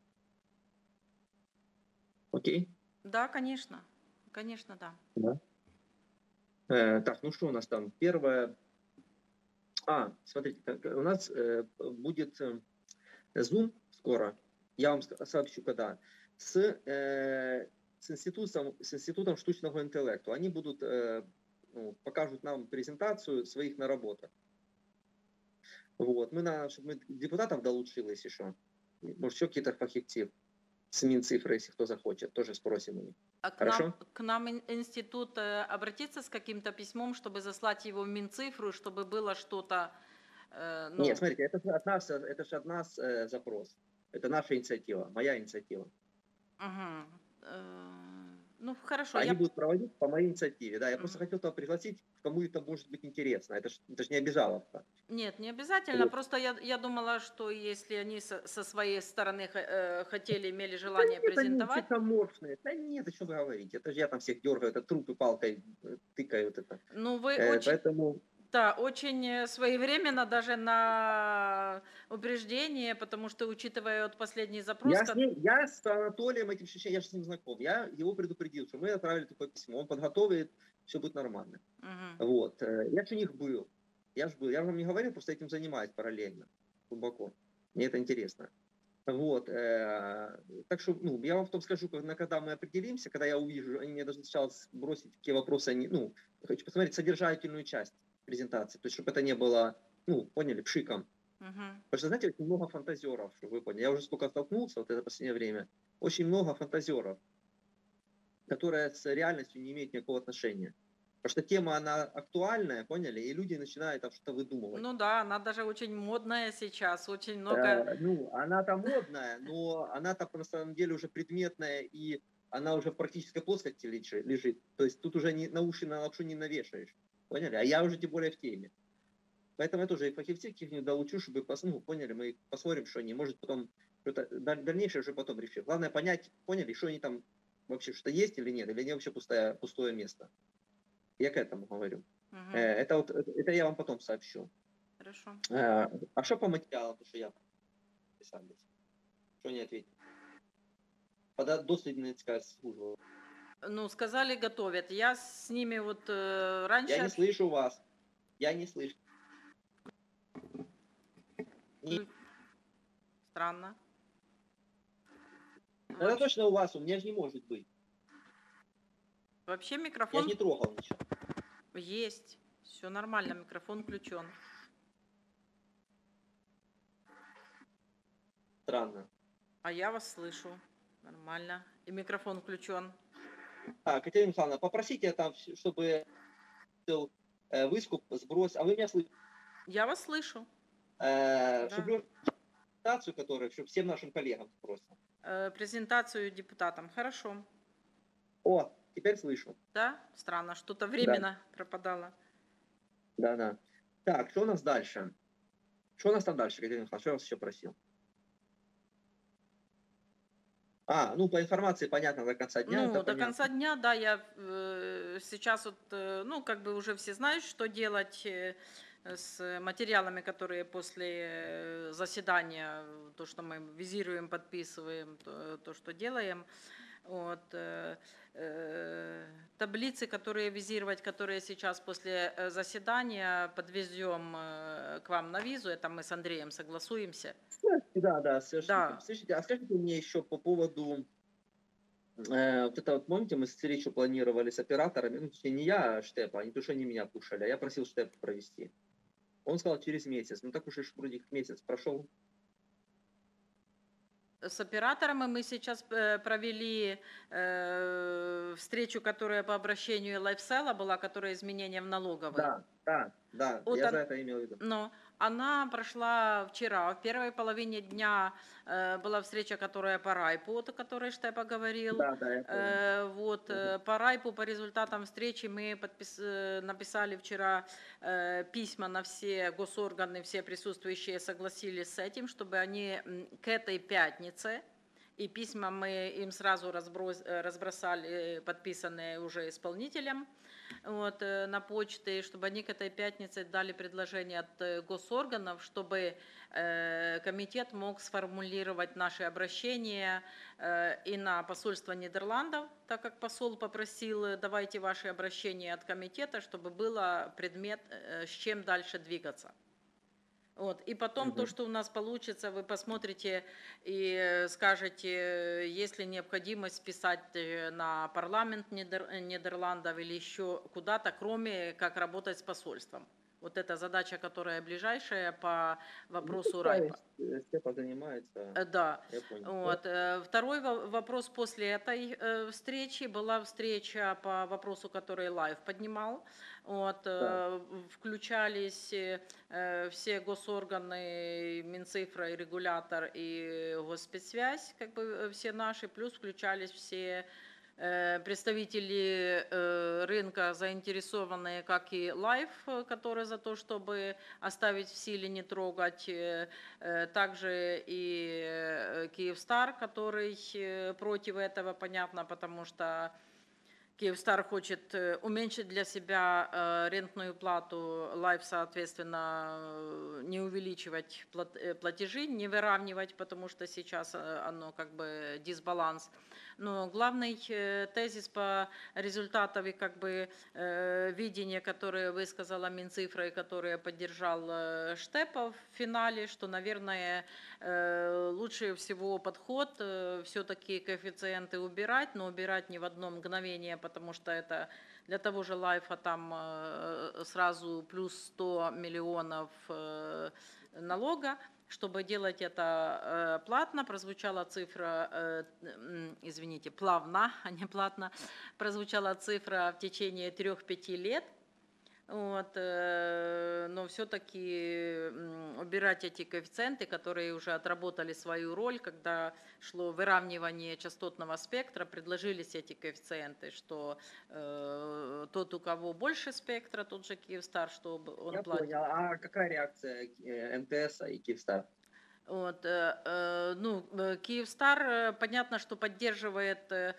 B: Окей?
A: Да, конечно. Конечно, да.
B: Э, так, ну что у нас там? Первое. А, смотрите, так, у нас э, будет э, Zoom скоро. Я вам ска- сообщу, когда. С, э, с, институтом, с институтом штучного интеллекта. Они будут, э, ну, покажут нам презентацию своих наработок. Вот. Мы, на, чтобы мы депутатов долучилось еще. Может, еще какие-то фахивцев с Минцифры, если кто захочет, тоже спросим у них.
A: А к
B: Хорошо.
A: нам, к нам ин- институт э, обратится с каким-то письмом, чтобы заслать его в Минцифру, чтобы было что-то... э, ну,
B: Нет, смотрите, это же от нас, это же от нас э, запрос. Это наша инициатива, моя инициатива.
A: мгм. Э, ну, хорошо.
B: Они
A: Я...
B: будут проводить по моей инициативе. Да, я
A: Мгм.
B: просто хотел туда пригласить, кому это может быть интересно. Это же это ж не обязаловка.
A: Нет, не обязательно.
B: Вот.
A: Просто я, я думала, что если они со, со своей стороны х- э, хотели, имели желание
B: Нет, они
A: презентовать...
B: психоморфные. Да нет, о чем вы говорите? Это же я там всех дергаю, это трупы палкой э, тыкаю. Вот это.
A: Ну, вы
B: Э,
A: очень...
B: Поэтому
A: Да, очень э, своевременно даже на упреждение, потому что, учитывая вот последний запрос...
B: я
A: ко-
B: с, ним, я с Анатолием этим Шишей, я же с ним знаком. Я его предупредил, что мы отправили такое письмо. Он подготовит, все будет нормально.
A: Мгм.
B: Вот. э, Я же у них был. Я же был. Я вам не говорил, просто этим занимаюсь параллельно. Глубоко. Мне это интересно. Вот. э, Так что, ну, я вам потом скажу, когда, когда мы определимся, когда я увижу, они мне должны сначала бросить, какие вопросы они, ну, я хочу посмотреть содержательную часть презентации, то есть, чтобы это не было, ну, поняли, пшиком.
A: Мгм.
B: Потому что, знаете, очень много фантазеров, чтобы вы поняли. Я уже сколько столкнулся вот это последнее время. Очень много фантазеров, которые с реальностью не имеют никакого отношения. Потому что тема, она актуальная, поняли, и люди начинают там что-то выдумывать.
A: Ну да, она даже очень модная сейчас, очень много...
B: Э, ну, она-то модная, но она-то на самом деле уже предметная, и она уже в практической плоскости лежи- лежит. То есть тут уже не, на уши на лапшу не навешаешь. Поняли? А я уже тем более в теме. Поэтому я тоже и фахивцев каких-нибудь долучу, чтобы, пос- ну, поняли, мы посмотрим, что они, может потом, что-то даль- дальнейшее уже потом решим. Главное понять, поняли, что они там вообще, что есть или нет, или они вообще пустое, пустое место. Я к этому говорю.
A: Мгм.
B: Э, Это вот, это это я вам потом сообщу.
A: Хорошо.
B: Э, А что по материалам, то, что я писал здесь? Что не ответил? Подоследницкая служба.
A: Ну, сказали, готовят. Я с ними вот э, раньше...
B: Я не слышу вас. Я не слышу. Не-
A: Ну, Странно.
B: Это
A: Вообще,
B: точно у вас, у меня же не может быть.
A: вообще
B: Я
A: микрофон
B: же не трогал ничего.
A: есть. Все нормально, микрофон включен.
B: Странно.
A: А я вас слышу. Нормально. И микрофон включен.
B: А, Катерина Михайловна, попросите там, чтобы был э, выступ сброс. А вы меня слышите?
A: Я вас слышу.
B: Э,
A: Да.
B: Чтобы презентацию, которую, чтобы всем нашим коллегам просто.
A: Э, презентацию депутатам. Хорошо.
B: О, теперь слышу.
A: Да? Странно, что-то временно пропадало.
B: Да, да. Так, что у нас дальше? Что у нас там дальше, Катерина Михайловна? Что я вас еще просил? А, ну, по информации, понятно, до конца дня.
A: Ну,
B: это
A: до
B: понятно.
A: конца дня, да, я э, сейчас вот, э, ну, как бы уже все знают, что делать э, с материалами, которые после э, заседания, то, что мы визируем, подписываем, то, то что делаем. Вот, э, э, таблицы, которые визировать, которые сейчас после э, заседания подвезем э, к вам на визу, это мы с Андреем согласуемся.
B: Да, да, совершенно.
A: Да.
B: Слушайте, а скажите мне еще по поводу, э, вот это вот, помните, мы встречу планировали с операторами, ну, точнее, не я, а Штепа, они, потому что они меня кушали, а я просил Штепа провести. Он сказал через месяц, ну так уж и вроде месяц прошел.
A: С операторами мы сейчас э, провели э, встречу, которая по обращению LifeSell была, которая изменения в налоговой.
B: Да, да, да,
A: Вот
B: я
A: он-
B: за это имел в виду.
A: Но она прошла вчера. В первой половине дня э, была встреча, которая по Райпу, вот о которой Штепа говорил.
B: Да, да, я понял.
A: Э, вот, э, по Райпу, по результатам встречи мы подпис... э, написали вчера э, письма на все госорганы, все присутствующие согласились с этим, чтобы они м, к этой пятнице, и письма мы им сразу разброс... э, разбросали, подписанные уже исполнителем, вот, э, на почте, чтобы они к этой пятнице дали предложение от э, госорганов, чтобы э, комитет мог сформулировать наши обращения э, и на посольство Нидерландов, так как посол попросил, э, давайте ваши обращения от комитета, чтобы было предмет, э, с чем дальше двигаться. Вот. И потом
B: Мгм.
A: то, что у нас получится, вы посмотрите и э, скажете, э, есть ли необходимость списать э, на парламент Нидер- Нидерландов или еще куда-то, кроме как работать с посольством. Вот это задача, которая ближайшая по вопросу
B: Ну,
A: Райпа.
B: пускай Степа занимается,
A: Э, Да.
B: я понял.
A: Вот. э, Второй во- вопрос после этой э, встречи была встреча по вопросу, который Лайв поднимал. Вот. э, Включались э, э, все госорганы, Минцифра, и регулятор, и Госпецсвязь, как бы э, все наши, плюс включались все э, представители э, рынка, заинтересованные, как и Лайв, э, который за то, чтобы оставить в силе, не трогать, э, э, также и э, Киевстар, который э, против этого, понятно, потому что Киевстар хочет э, уменьшить для себя э, рентную плату, Лайф, соответственно, э, не увеличивать плат- э, платежи, не выравнивать, потому что сейчас э, оно как бы дисбаланс. Но главный э, тезис по результатам и как бы э, видение, которое высказала Минцифра и которое поддержал э, Штепа в финале, что, наверное, э, лучше всего подход э, все-таки коэффициенты убирать, но убирать не в одно мгновение, потому что это для того же Лайфа там э, сразу плюс сто миллионов э, налога. Чтобы делать это э, платно, прозвучала цифра, э, м, извините, плавно, а не платно, прозвучала цифра в течение трех-пяти лет. Вот, э, но все-таки убирать эти коэффициенты, которые уже отработали свою роль, когда шло выравнивание частотного спектра, предложились эти коэффициенты, что э, тот, у кого больше спектра, тот же Киевстар, чтобы он
B: Я
A: платит.
B: понял. А какая реакция э, МТС и Киевстар?
A: Вот, э, э, ну, э, Киевстар, э, понятно, что поддерживает, э,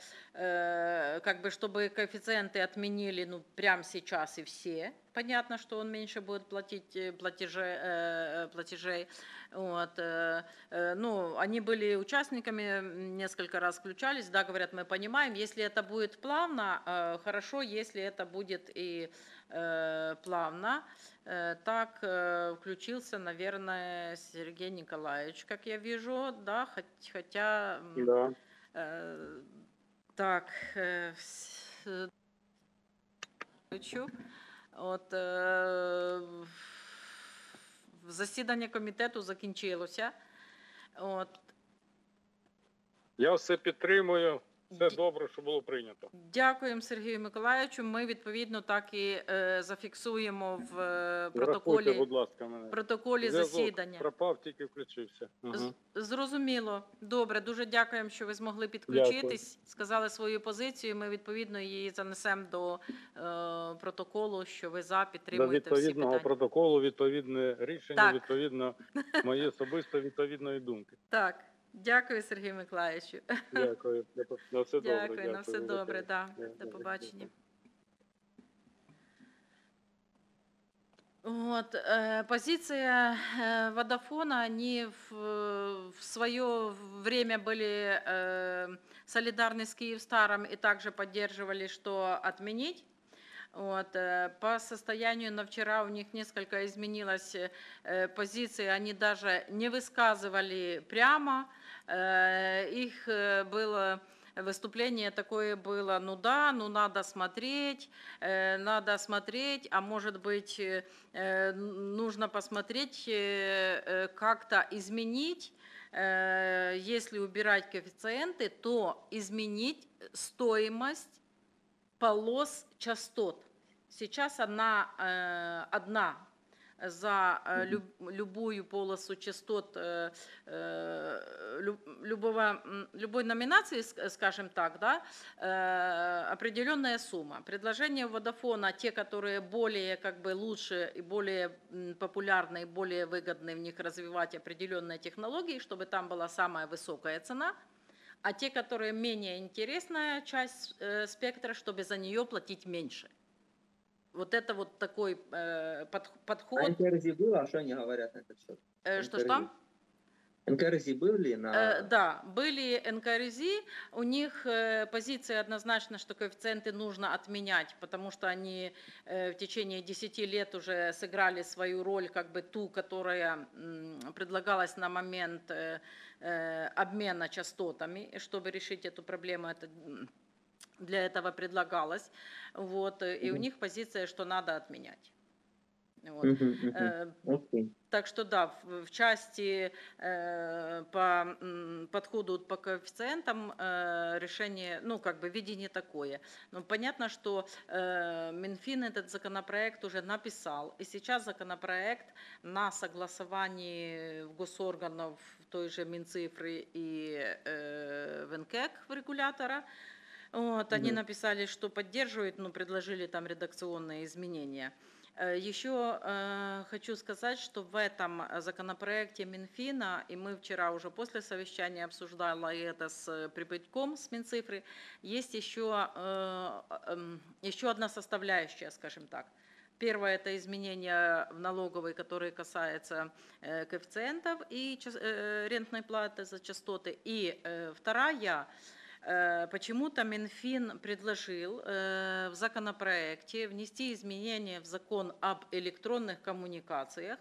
A: э, как бы, чтобы коэффициенты отменили, ну, прямо сейчас и все. Понятно, что он меньше будет платить э, платежей, э, платежей. Вот, э, э, ну, они были участниками, м, несколько раз включались, да, говорят, мы понимаем, если это будет плавно, э, хорошо, если это будет и э, плавно. Э, Так э, включился, наверное, Сергей Николаевич, как я вижу, да, хот- хотя... м,
B: Да.
A: э, Так, э, с- э, включу. От е, засідання комітету закінчилося. От,
G: Я все підтримую. Все
A: Ді-
G: добре, що було прийнято.
A: Дякуємо Сергію Миколаївичу. Ми відповідно так і е, зафіксуємо в е,
G: Врахуйте,
A: протоколі,
G: будь ласка, мене.
A: протоколі
G: Зв'язок
A: засідання.
G: пропав, тільки включився.
A: З-
G: Угу.
A: Зрозуміло. Добре, дуже дякуємо, що ви змогли підключитись, сказали свою позицію. Ми відповідно її занесемо до е, протоколу, що ви за,
G: До
A: підтримуєте всі
G: відповідного
A: питання.
G: протоколу, відповідне рішення,
A: Так.
G: відповідно моєї особисто відповідної думки.
A: Так, дякую, Сергію Миколаївичу.
G: Дякую. На все добре.
A: Дякую, на все
G: дякую.
A: добре. Да.
G: Дякую.
A: До побачення. Вот, э, позиция э, Водафона, они в, в свое время были э, солидарны с Киевстаром и также поддерживали, что отменить. Вот, э, по состоянию на вчера у них несколько изменилась э, позиция, они даже не высказывали прямо, э, их э, было... Выступление такое было, ну да, ну надо смотреть, э, надо смотреть, а может быть э, нужно посмотреть, э, э, как-то изменить, э, если убирать коэффициенты, то изменить стоимость полос частот. Сейчас она э, одна за э, люб, любую полосу частот э, э, люб, любого, м, любой номинации, ск- скажем так, да, э, определенная сумма. Предложения Водафона, те, которые более как бы лучше и более м, популярны, и более выгодны в них развивать определенные технологии, чтобы там была самая высокая цена, а те, которые менее интересная часть э, спектра, чтобы за нее платить меньше. Вот это вот такой э, под-
B: А
A: подход.
B: эн ка эр зэ было, а что они говорят на этот счет?
A: Э, что что?
B: эн ка эр зэ были на...
A: Э, да, были эн ка эр зэ, у них э, позиция однозначно, что коэффициенты нужно отменять, потому что они э, в течение десяти лет уже сыграли свою роль, как бы ту, которая м, предлагалась на момент э, э, обмена частотами, и чтобы решить эту проблему. Это м, для этого предлагалось. Вот, э, и у
B: Мгм.
A: них позиция, что надо отменять. Вот.
B: Мгм, мгм.
A: Э,
B: Окей.
A: Так что да, в, в части э, по м, подходу по коэффициентам э, решение, ну как бы видение такое. Но понятно, что э, Минфин этот законопроект уже написал, и сейчас законопроект на согласовании госорганов той же Минцифры и э, в эн ка и си, в регулятора. Вот, они
B: Мгм.
A: написали, что поддерживают, но предложили там редакционные изменения. Э, Еще э, хочу сказать, что в этом законопроекте Минфина, и мы вчера уже после совещания обсуждали это с Припятком, с Минцифры, есть еще, э, эм, еще одна составляющая, скажем так. Первое – это изменения в налоговой, которые касаются э, коэффициентов и час- э, рентной платы за частоты. И э, вторая – Э, почему-то Минфин предложил э, в законопроекте внести изменения в закон об электронных коммуникациях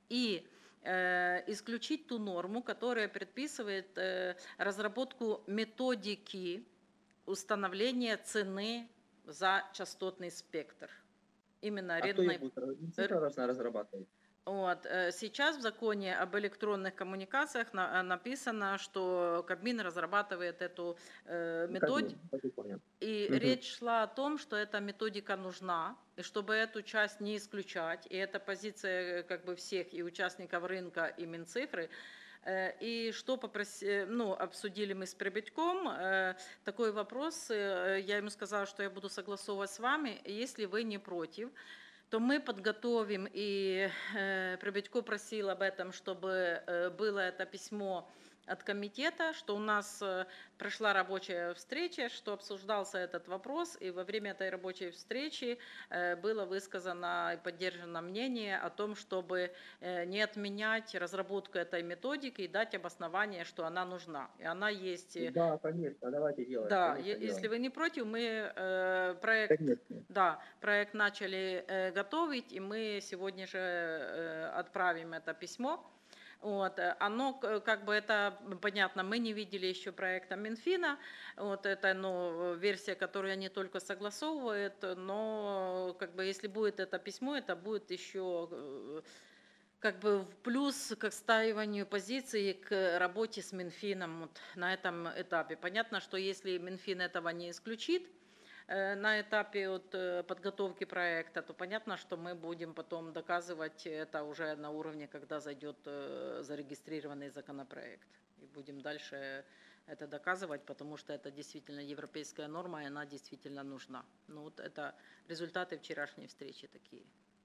A: и э, исключить ту норму, которая предписывает э, разработку методики установления цены за частотный спектр. Именно
B: А кто ее
A: рентной.
B: будет? Минцифра должна разрабатывать?
A: Вот. э, Сейчас в законе об электронных коммуникациях на- э, написано, что Кабмин разрабатывает эту э, методику.
B: Кабмин, так и понял.
A: И
B: Мгм.
A: речь шла о том, что эта методика нужна, и чтобы эту часть не исключать, и это позиция э, как бы всех и участников рынка, и Минцифры. Э, И что попроси, ну, обсудили мы с Прибедьком, э, такой вопрос, э, я ему сказала, что я буду согласовывать с вами, если вы не против, то мы подготовим, и э, Прибедько просил об этом, чтобы э, было это письмо от комитета, что у нас э, прошла рабочая встреча, что обсуждался этот вопрос, и во время этой рабочей встречи э, было высказано и поддержано мнение о том, чтобы э, не отменять разработку этой методики и дать обоснование, что она нужна. И она есть... э,
B: Да, конечно, давайте делаем.
A: Да,
B: конечно,
A: е- если
B: делаем.
A: вы не против, мы э, проект...
B: Конечно.
A: Да, проект начали э, готовить, и мы сегодня же э, отправим это письмо. Вот, э, оно, к- как бы это понятно, мы не видели еще проекта Минфина, вот это, ну, версия, которую они только согласовывают, но как бы если будет это письмо, это будет еще э, как бы в плюс к отстаиванию позиции, к работе с Минфином вот на этом этапе. Понятно, что если Минфин этого не исключит э, на этапе вот, э, подготовки проекта, то понятно, что мы будем потом доказывать это уже на уровне, когда зайдет э, зарегистрированный законопроект. И будем дальше это доказывать, потому что это действительно европейская норма, и она действительно нужна. Ну вот это результаты вчерашней встречи такие.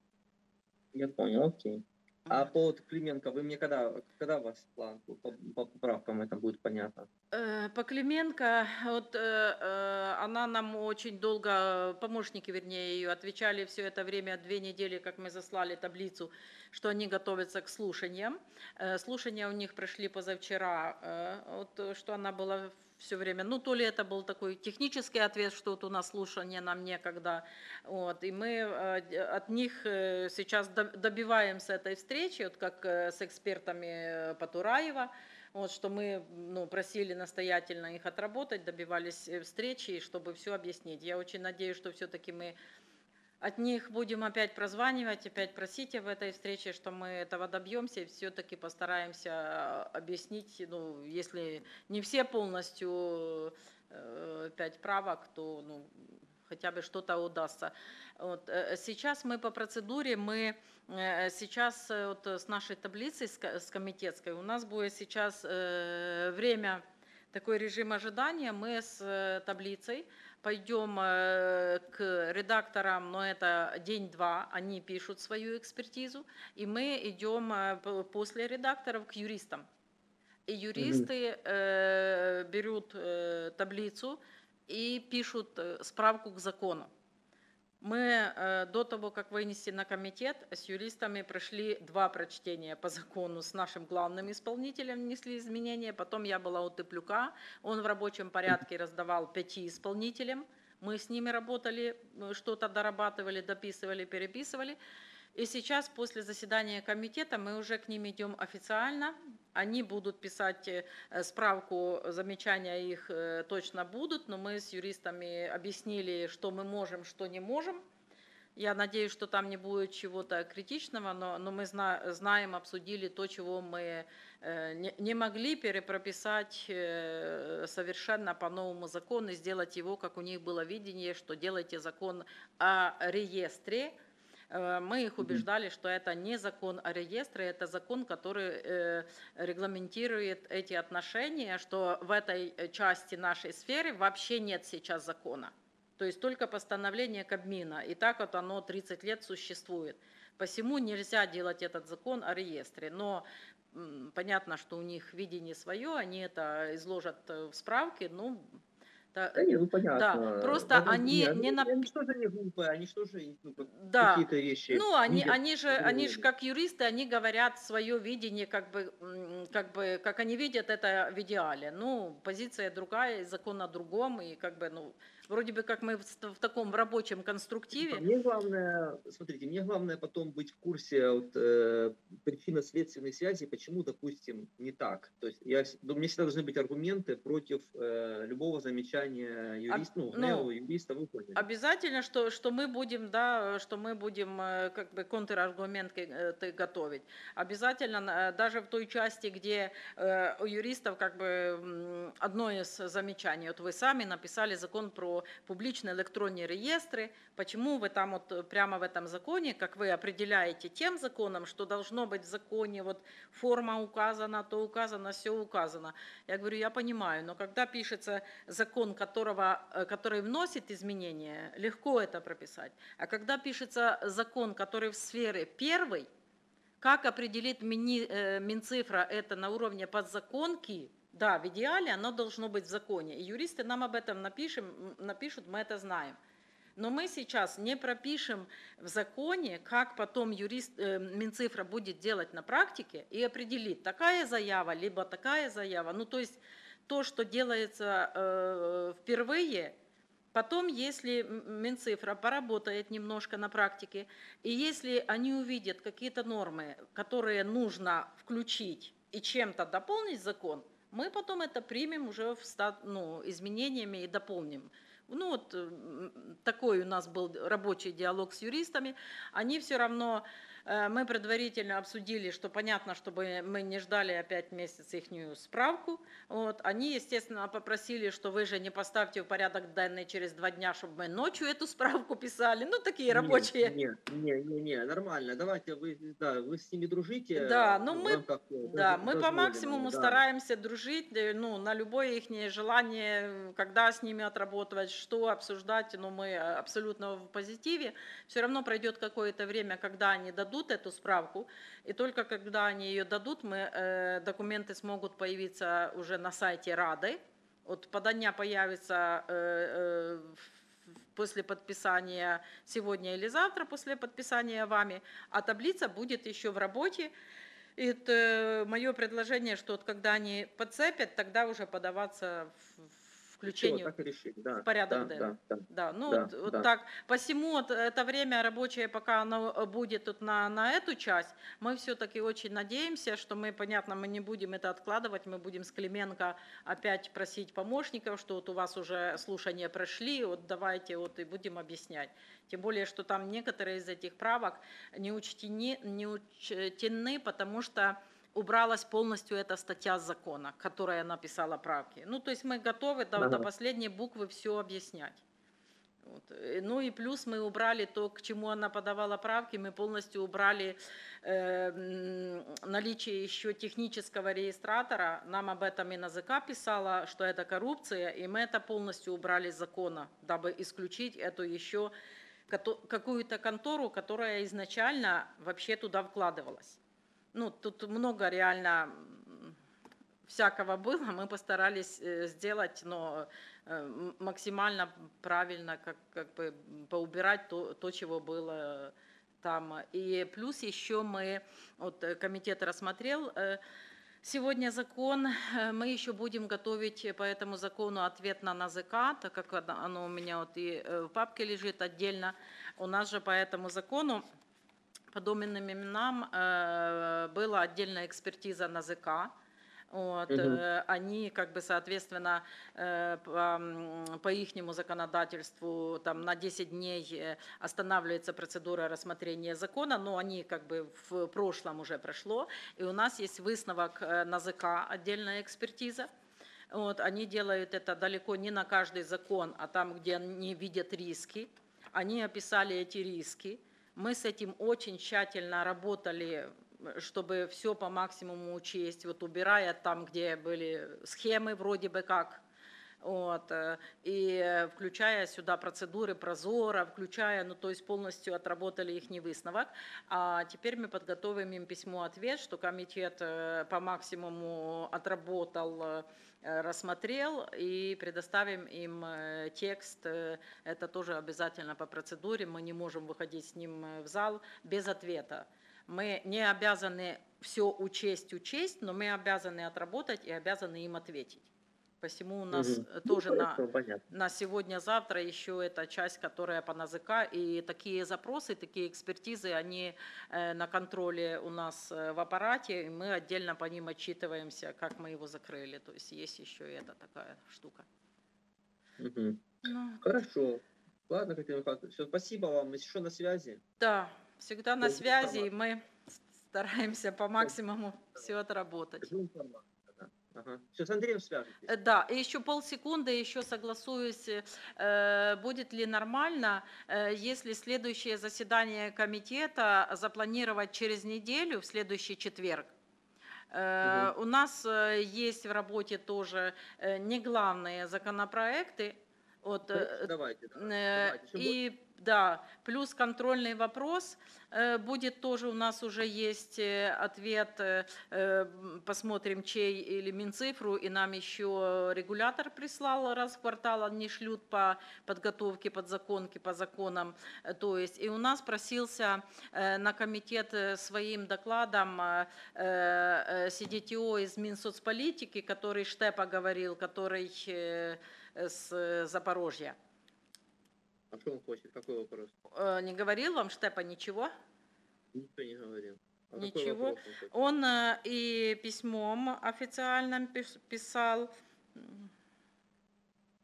B: Я понял, окей. А по вот Клименко, вы мне когда, когда у вас план по, по- по поправкам это будет понятно?
A: Э, По Клименко, вот э, э, она нам очень долго, помощники, вернее, ее отвечали все это время, две недели, как мы заслали таблицу, что они готовятся к слушаниям. Э, Слушания у них прошли позавчера, э, вот, э, что она была все время, ну, то ли это был такой технический ответ, что вот у нас слушание, нам некогда, вот, и мы э, д- от них э, сейчас до- добиваемся этой встречи, вот как э, с экспертами э, Потураева, вот, что мы ну, просили настоятельно их отработать, добивались э, встречи, и чтобы все объяснить. Я очень надеюсь, что все-таки мы от них будем опять прозванивать, опять просить в этой встрече, что мы этого добьемся и все-таки постараемся э, объяснить, ну, если не все полностью э, пять правок, то ну, хотя бы что-то удастся. Вот. э, Сейчас мы по процедуре, мы э, сейчас э, вот с нашей таблицей, с ко- с комитетской, у нас будет сейчас э, время, такой режим ожидания, мы с э, таблицей пойдем э, к редакторам, но это день-два, они пишут свою экспертизу, и мы идем э, п- после редакторов к юристам. И юристы э, берут э, таблицу и пишут э, справку к закону. Мы э, до того, как вынести на комитет, с юристами прошли два прочтения по закону. С нашим главным исполнителем внесли изменения. Потом я была у Тыплюка. Он в рабочем порядке раздавал пяти исполнителям. Мы с ними работали, э, что-то дорабатывали, дописывали, переписывали. И сейчас, после заседания комитета, мы уже к ним идем официально. Они будут писать э, справку, замечания их э, точно будут, но мы с юристами объяснили, что мы можем, что не можем. Я надеюсь, что там не будет чего-то критичного, но, но мы зна, знаем, обсудили то, чего мы э, не, не могли перепрописать э, совершенно по новому закону и сделать его, как у них было видение, что делайте закон о реестре. Э, Мы их убеждали, что это не закон о реестре, это закон, который э, регламентирует эти отношения, что в этой э, части нашей сферы вообще нет сейчас закона. То есть только постановление Кабмина. И так вот оно тридцать лет существует. Посему нельзя делать этот закон о реестре. Но м, понятно, что у них видение свое, они это изложат э, в справке. Ну, та-
B: Да не, ну
A: да,
B: понятно.
A: просто
B: Возможно,
A: они
B: не,
A: не
B: они,
A: напи-
B: они что же не глупые, они что же ну, как-
A: да,
B: какие-то вещи
A: ну они,
B: видят
A: они же, они же
B: по-другому.
A: как юристы, они говорят свое видение, как бы, м, как бы, как они видят это в идеале. Ну, позиция другая, закон о другом, и как бы, ну, вроде бы как мы в, в таком в рабочем
B: Типа,
A: конструктиве.
B: Мне главное, смотрите, мне главное потом быть в курсе вот, э, причинно-следственной связи, почему, допустим, не так. То есть я, вс- ну, у меня всегда должны быть аргументы против э, любого замечания
A: А,
B: юриста, ну,
A: ну,
B: ГНЕУ, юриста, вы поняли.
A: обязательно, что, что мы будем, да, что мы будем э, как бы контраргументы э, ты готовить. Обязательно, э, даже в той части, где э, у юристов как бы м, одно из замечаний, вот вы сами написали закон про публичные электронные реестры, почему вы там вот э, прямо в этом законе, как вы определяете тем законом, что должно быть в законе, вот форма указана, то указано, все указано. Я говорю, я понимаю, но когда пишется закон, которого, э, который вносит изменения, легко это прописать. А когда пишется закон, который в сфере первой, как определит мини, э, Минцифра это на уровне подзаконки, да, в идеале оно должно быть в законе. И юристы нам об этом напишем, м, напишут, мы это знаем. Но мы сейчас не пропишем в законе, как потом юрист, э, Минцифра будет делать на практике и определит, такая заява, либо такая заява. Ну, то есть то, что делается э, впервые, потом, если М- Минцифра поработает немножко на практике, и если они увидят какие-то нормы, которые нужно включить и чем-то дополнить закон, мы потом это примем уже в ста- ну, изменениями и дополним. Ну вот м, такой у нас был рабочий диалог с юристами. Они все равно Э, Мы предварительно обсудили, что понятно, чтобы мы не ждали опять месяц ихнюю справку. Вот. Они, естественно, попросили, что вы же не поставьте в порядок данный через два дня, чтобы мы ночью эту справку писали. Ну, такие рабочие.
B: Не, не, не, не, нормально. Давайте вы, да, вы с ними дружите.
A: Да,
B: э,
A: ну
B: ну, в
A: мы,
B: рамках, э,
A: да,
B: доз-
A: мы по
B: дозволенного,
A: максимуму
B: да.
A: стараемся дружить, э, ну, на любое их желание, э, когда с ними отрабатывать, что обсуждать, ну, мы э, абсолютно в позитиве. Все равно пройдет какое-то время, когда они дадут эту справку, и только когда они ее дадут, мы, э, документы смогут появиться уже на сайте Рады. Вот подання появится э, э, в- после подписания сегодня или завтра, после подписания вами, а таблица будет еще в работе. И это мое предложение, что вот когда они подцепят, тогда уже подаваться в в
B: Всё,
A: включению
B: так и решили. Да,
A: в порядок
B: да,
A: денный.
B: да, да.
A: Да, ну
B: Да,
A: вот, вот
B: да.
A: так. Посему вот это время рабочее, пока оно будет тут на, на эту часть, мы все-таки очень надеемся, что мы, понятно, мы не будем это откладывать, мы будем с Клименко опять просить помощников, что вот у вас уже слушания прошли, вот давайте вот и будем объяснять. Тем более, что там некоторые из этих правок не учтены, не учтены, потому что убралась полностью эта статья закона, которая написала правки. Ну, то есть мы готовы до,
B: Ага.
A: до последней буквы все объяснять. Вот. Э, Ну и плюс мы убрали то, к чему она подавала правки, мы полностью убрали э, м, наличие еще технического регистратора. Нам об этом и НАЗК писала, что это коррупция, и мы это полностью убрали из закона, дабы исключить эту еще кото- какую-то контору, которая изначально вообще туда вкладывалась. Ну, тут много реально м, всякого было, мы постарались э, сделать, но э, м- максимально правильно, как, как бы поубирать то, то, чего было там. И плюс еще мы, вот э, комитет рассмотрел э, сегодня закон, э, мы еще будем готовить по этому закону ответ на НАЗК, так как оно оно у меня вот и э, в папке лежит отдельно. У нас же по этому закону по доменным именам э, была отдельная экспертиза НАЗК. Вот,
B: Мгм.
A: э, они, как бы, соответственно, э, по, м, по ихнему законодательству там, на десять дней э, останавливается процедура рассмотрения закона, но они как бы в прошлом уже прошло. И у нас есть высновок э, НАЗК, отдельная экспертиза. Вот, они делают это далеко не на каждый закон, а там, где они видят риски. Они описали эти риски. Мы с этим очень тщательно работали, чтобы все по максимуму учесть, вот убирая там, где были схемы вроде бы как, вот, э, и э, включая сюда процедуры прозора, включая, ну то есть полностью отработали их невысновок. А теперь мы подготовим им письмо-ответ, что комитет э, по максимуму отработал, э, рассмотрел, и предоставим им э, текст. э, Это тоже обязательно по процедуре, мы не можем выходить с ним э, в зал без ответа. Мы не обязаны все учесть, учесть, но мы обязаны отработать и обязаны им ответить. Посему у нас
B: Мгм.
A: э, тоже
B: Ну,
A: на,
B: хорошо, понятно.
A: на сегодня-завтра еще эта часть, которая по НАЗК, и такие запросы, такие экспертизы, они э, на контроле у нас э, в аппарате, и мы отдельно по ним отчитываемся, как мы его закрыли. То есть есть еще и эта такая штука.
B: Мгм.
A: Ну,
B: Хорошо. Ладно, Катерина Михайловна, все, спасибо вам. Еще на связи.
A: да, всегда на
B: Жду
A: связи, и
B: информацию.
A: мы стараемся по максимуму все отработать.
B: Жду информацию, да. Ага. Все, с Андреем свяжетесь.
A: Э, Да, и еще полсекунды, еще согласуюсь, э, будет ли нормально, э, если следующее заседание комитета запланировать через неделю, в следующий четверг. Э,
B: Мгм.
A: У нас э, есть в работе тоже э, не главные законопроекты. Вот,
B: Хорошо,
A: э,
B: давайте, да.
A: э,
B: Давайте. Всё, вот.
A: и да, плюс контрольный вопрос э, будет тоже, у нас уже есть э, ответ, э, э, м, посмотрим, чей или Минцифру, и нам еще регулятор прислал, раз в квартал они шлют по подготовке подзаконки, по законам. Э, То есть, и у нас просился э, на комитет э, своим докладом э, э, си ди ти о из Минсоцполитики, который Штепа говорил, который э, с э, Запорожья.
B: А что он хочет? Какой вопрос?
A: Э, Не говорил вам Штепа ничего?
B: Никто не говорил. А какой
A: Ничего.
B: вопрос он хочет?
A: Он э, и письмом официальным пис- писал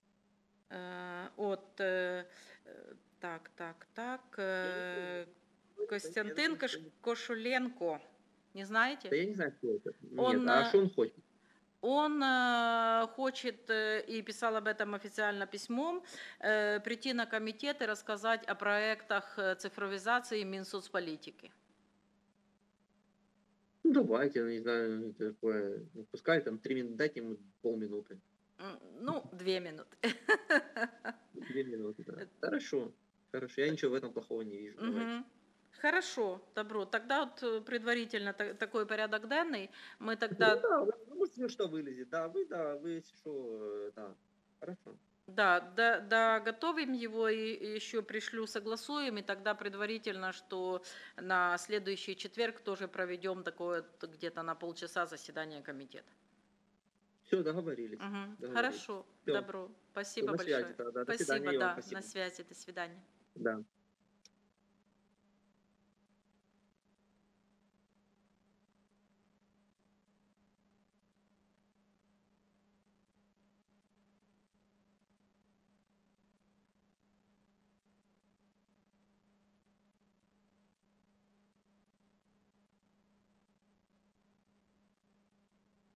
A: э, от э, э, так, так, так. э, Костянтин
B: думаю,
A: Кош-
B: что-
A: Кошуленко. Не
B: Да
A: знаете?
B: я не знаю, кто это.
A: Он,
B: Нет, а
A: э,
B: что он хочет?
A: Он э, хочет, э, и писал об этом официально письмом, э, прийти на комитет и рассказать о проектах э, цифровизации Минсоцполитики.
B: Ну, давайте, ну, не знаю, это такое, ну, пускай там три минуты, дайте ему полминуты.
A: М, Ну, две минуты.
B: Две минуты, да. Хорошо, хорошо, я ничего в этом плохого не вижу. Давайте.
A: Мгм. Хорошо, добро. Тогда вот э, предварительно та- такой порядок денный. Мы
B: Ну
A: тогда,
B: да, вы, ну, может, вы что вылезет, да, вы, да, вы, если что, э, да, хорошо.
A: да, да, да, готовим его и и еще пришлю, согласуем, и тогда предварительно, что на следующий четверг тоже проведем такое вот где-то на полчаса заседание комитета.
B: Все, договорились.
A: Мгм.
B: договорились.
A: Хорошо,
B: Всё.
A: добро. Спасибо
B: на связи
A: большое.
B: тогда, да. До
A: Спасибо,
B: свидания, и вам
A: да,
B: спасибо.
A: на связи, до свидания.
B: Да.